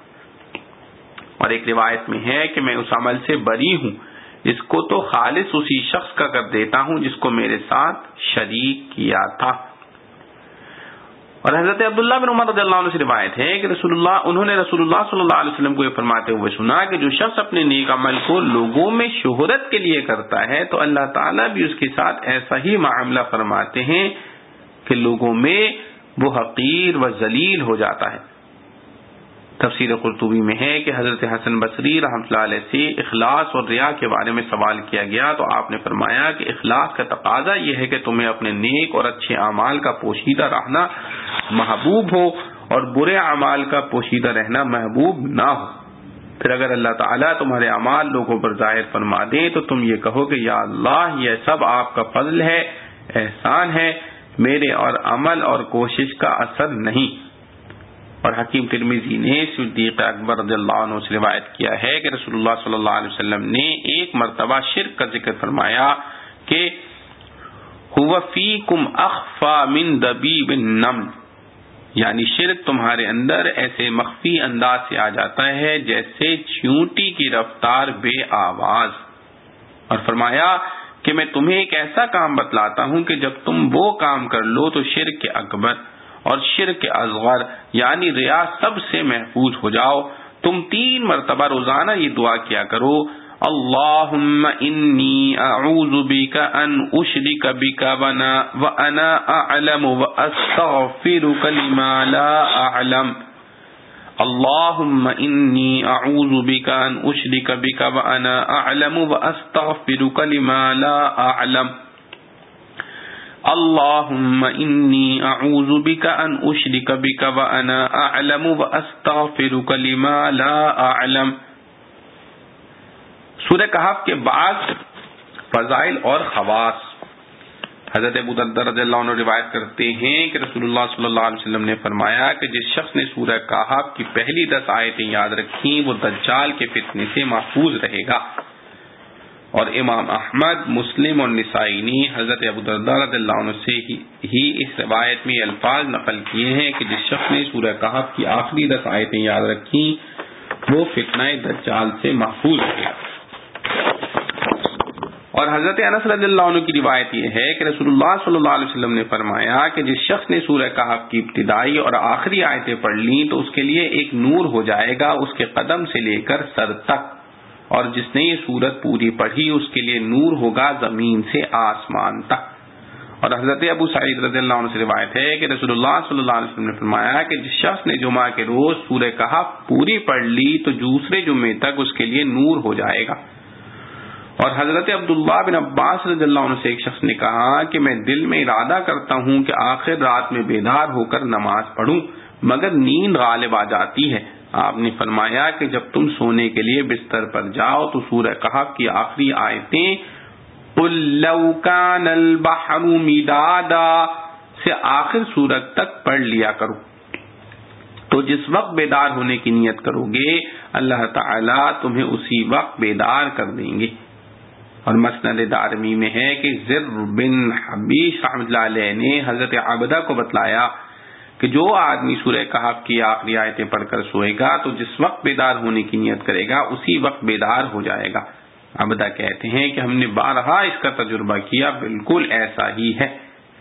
اور ایک روایت میں ہے کہ میں اس عمل سے بری ہوں، اس کو تو خالص اسی شخص کا کر دیتا ہوں جس کو میرے ساتھ شریک کیا تھا. اور حضرت عبداللہ بن عمر رضی اللہ عنہ سے روایت ہے کہ رسول اللہ انہوں نے رسول اللہ صلی اللہ علیہ وسلم کو یہ فرماتے ہوئے سنا کہ جو شخص اپنے نیک عمل کو لوگوں میں شہرت کے لیے کرتا ہے تو اللہ تعالیٰ بھی اس کے ساتھ ایسا ہی معاملہ فرماتے ہیں کہ لوگوں میں وہ حقیر و ذلیل ہو جاتا ہے. تفسیر قرطبی میں ہے کہ حضرت حسن بصری رحمۃ اللہ علیہ سے اخلاص اور ریا کے بارے میں سوال کیا گیا تو آپ نے فرمایا کہ اخلاص کا تقاضا یہ ہے کہ تمہیں اپنے نیک اور اچھے اعمال کا پوشیدہ رہنا محبوب ہو اور برے اعمال کا پوشیدہ رہنا محبوب نہ ہو. پھر اگر اللہ تعالیٰ تمہارے اعمال لوگوں پر ظاہر فرما دے تو تم یہ کہو کہ یا اللہ یہ سب آپ کا فضل ہے، احسان ہے، میرے اور عمل اور کوشش کا اثر نہیں. اور حکیم ترمذی نے صدیق اکبر رضی اللہ عنہ سے روایت کیا ہے کہ رسول اللہ صلی اللہ علیہ وسلم نے ایک مرتبہ شرک کا ذکر فرمایا کہ هو فیکم اخفی من دبیب النمل، یعنی شرک تمہارے اندر ایسے مخفی انداز سے آ جاتا ہے جیسے چیونٹی کی رفتار بے آواز. اور فرمایا کہ میں تمہیں ایک ایسا کام بتلاتا ہوں کہ جب تم وہ کام کر لو تو شرک اکبر اور شرک اصغر یعنی ریا سب سے محفوظ ہو جاؤ. تم تین مرتبہ روزانہ یہ دعا کیا کرو، اللہم انی اعوذ بک ان اشرک بک وانا اعلم واستغفرک لما لا اعلم. اللہم انی اعوذ بک ان اشرک بک وانا اعلم واستغفرک لما لا اعلم. اللہم انی اعوذ بک ان اشرک بک وانا اعلم واستغفرک لما لا اعلم. سورہ کہف کے بعد فضائل اور خواص. حضرت ابو درداء رضی اللہ عنہ روایت کرتے ہیں کہ رسول اللہ صلی اللہ علیہ وسلم نے فرمایا کہ جس شخص نے سورہ کہف کی پہلی دس آیتیں یاد رکھیں وہ دجال کے فتنے سے محفوظ رہے گا. اور امام احمد، مسلم اور نسائی نے حضرت ابو درداء رضی اللہ عنہ سے ہی اس روایت میں الفاظ نقل کیے ہیں کہ جس شخص نے سورہ کہف کی آخری دس آیتیں یاد رکھیں وہ فتنہ دجال سے محفوظ رہے گا۔ اور حضرت انس رضی اللہ عنہ کی روایت یہ ہے کہ رسول اللہ صلی اللہ علیہ وسلم نے فرمایا کہ جس شخص نے سورہ کہف کی ابتدائی اور آخری آیتیں پڑھ لیں تو اس کے لیے ایک نور ہو جائے گا اس کے قدم سے لے کر سر تک، اور جس نے یہ سورت پوری پڑھی اس کے لیے نور ہوگا زمین سے آسمان تک۔ اور حضرت ابو سعید رضی اللہ عنہ سے روایت ہے کہ رسول اللہ صلی اللہ علیہ وسلم نے فرمایا کہ جس شخص نے جمعہ کے روز سورہ کہف پوری پڑھ لی تو دوسرے جمعے تک اس کے لیے نور ہو جائے گا۔ اور حضرت عبداللہ بن عباس رضی اللہ عنہ سے ایک شخص نے کہا کہ میں دل میں ارادہ کرتا ہوں کہ آخر رات میں بیدار ہو کر نماز پڑھوں، مگر نیند غالب آ جاتی ہے۔ آپ نے فرمایا کہ جب تم سونے کے لیے بستر پر جاؤ تو سورہ کہف کی آخری آیتیں قُل لَوْ كَانَ الْبَحْرُ مِدَادًا سے آخر سورت تک پڑھ لیا کرو، تو جس وقت بیدار ہونے کی نیت کرو گے اللہ تعالیٰ تمہیں اسی وقت بیدار کر دیں گے۔ اور مسند دارمی میں ہے کہ زر بن حبیش رحمۃ اللہ علیہ نے حضرت عبدہ کو بتلایا کہ جو آدمی سورہ کہف کی آخری آیتیں پڑھ کر سوئے گا تو جس وقت بیدار ہونے کی نیت کرے گا اسی وقت بیدار ہو جائے گا۔ عبدہ کہتے ہیں کہ ہم نے بارہا اس کا تجربہ کیا، بالکل ایسا ہی ہے۔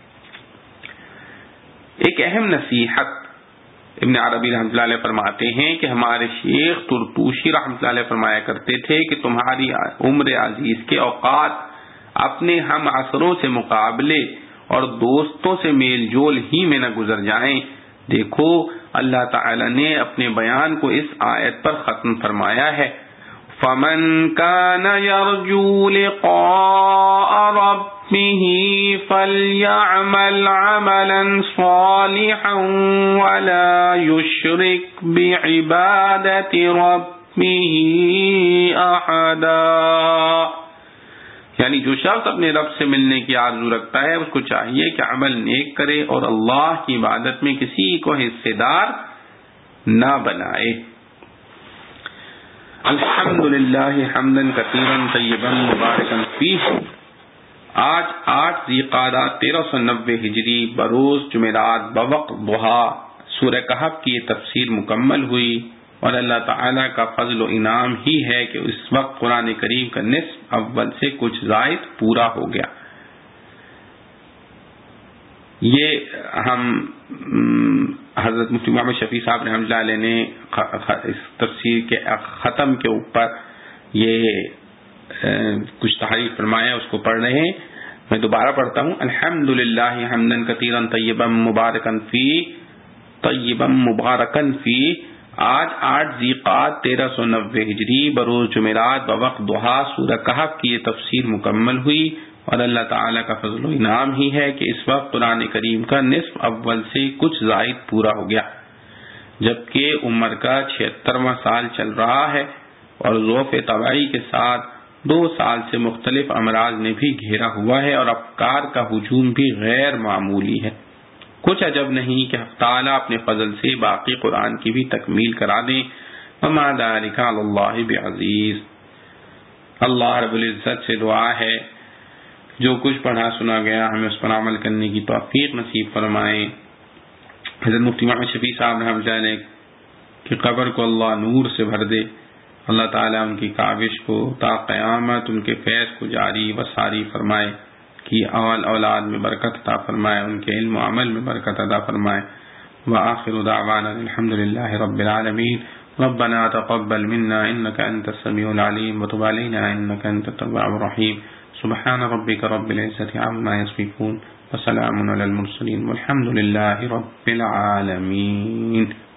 ایک اہم نصیحت، ابن عربی رحمۃ اللہ علیہ فرماتے ہیں کہ ہمارے شیخ ترتوشی رحمۃ اللہ علیہ فرمایا کرتے تھے کہ تمہاری عمر عزیز کے اوقات اپنے ہم عصروں سے مقابلے اور دوستوں سے میل جول ہی میں نہ گزر جائیں۔ دیکھو اللہ تعالی نے اپنے بیان کو اس آیت پر ختم فرمایا ہے، فَمَنْ كَانَ يَرْجُو لِقَاءَ رَبِّهِ فَلْيَعْمَلْ عَمَلًا صَالِحًا وَلَا يُشْرِكْ بِعِبَادَةِ رَبِّهِ أَحَدًا۔ یعنی جو شخص اپنے رب سے ملنے کی آرزو رکھتا ہے اس کو چاہیے کہ عمل نیک کرے اور اللہ کی عبادت میں کسی کو حصے دار نہ بنائے۔ الحمدللہ حمدا کثیرا طیبا مبارکا فیہ۔ آج آٹھ ذی القعدہ تیرہ سو نوے ہجری بروز جمعرات بوقت ضحیٰ سورہ کہف کی یہ تفسیر مکمل ہوئی، اور اللہ تعالیٰ کا فضل و انعام ہی ہے کہ اس وقت قرآن کریم کا نصف اول سے کچھ زائد پورا ہو گیا۔ یہ ہم حضرت مفتی محمد شفیع صاحب رحمۃ اللہ علیہ نے اس تفسیر کے ختم کے اوپر یہ کچھ تحریر فرمایا، اس کو پڑھ رہے ہیں۔ میں دوبارہ پڑھتا ہوں، الحمدللہ حمدا کثیرا طیبا مبارکا فی طیبا مبارکا فی۔ آج آٹھ ذی القعدہ تیرہ سو نوے ہجری بروز جمعرات بوقت ضحیٰ سورہ کہف کی یہ تفسیر مکمل ہوئی، اور اللہ تعالیٰ کا فضل و انعام ہی ہے کہ اس وقت قرآن کریم کا نصف اول سے کچھ زائد پورا ہو گیا، جبکہ عمر کا چھہترواں سال چل رہا ہے، اور ضعف طبعی کے ساتھ دو سال سے مختلف امراض نے بھی گھیرا ہوا ہے، اور افکار کا ہجوم بھی غیر معمولی ہے۔ کچھ عجب نہیں کہ حق تعالیٰ اپنے فضل سے باقی قرآن کی بھی تکمیل کرا دیں، وما ذلک علی اللہ بعزیز۔ اللہ رب العزت سے دعا ہے جو کچھ پڑھا سنا گیا ہمیں اس پر عمل کرنے کی توفیق نصیب فرمائے۔ حضرت مفتی محمد شفیع صاحب رحمۃ اللہ علیہ کی قبر کو اللہ نور سے بھر دے، اللہ تعالیٰ ان کی کاوش کو تا قیامت ان کے فیض کو جاری و ساری فرمائے، کی اول اولاد میں برکت عطا فرمائے، ان کے علم و عمل میں برکت عطا فرمائے۔ وآخر دعوانا الحمدللہ رب العالمین۔ ربنا تقبل منا انك انت السميع العليم وتب علينا انك انت التواب الرحيم۔ سبحان ربك رب العزة عما يصفون وسلام على المرسلين والحمد لله رب العالمين۔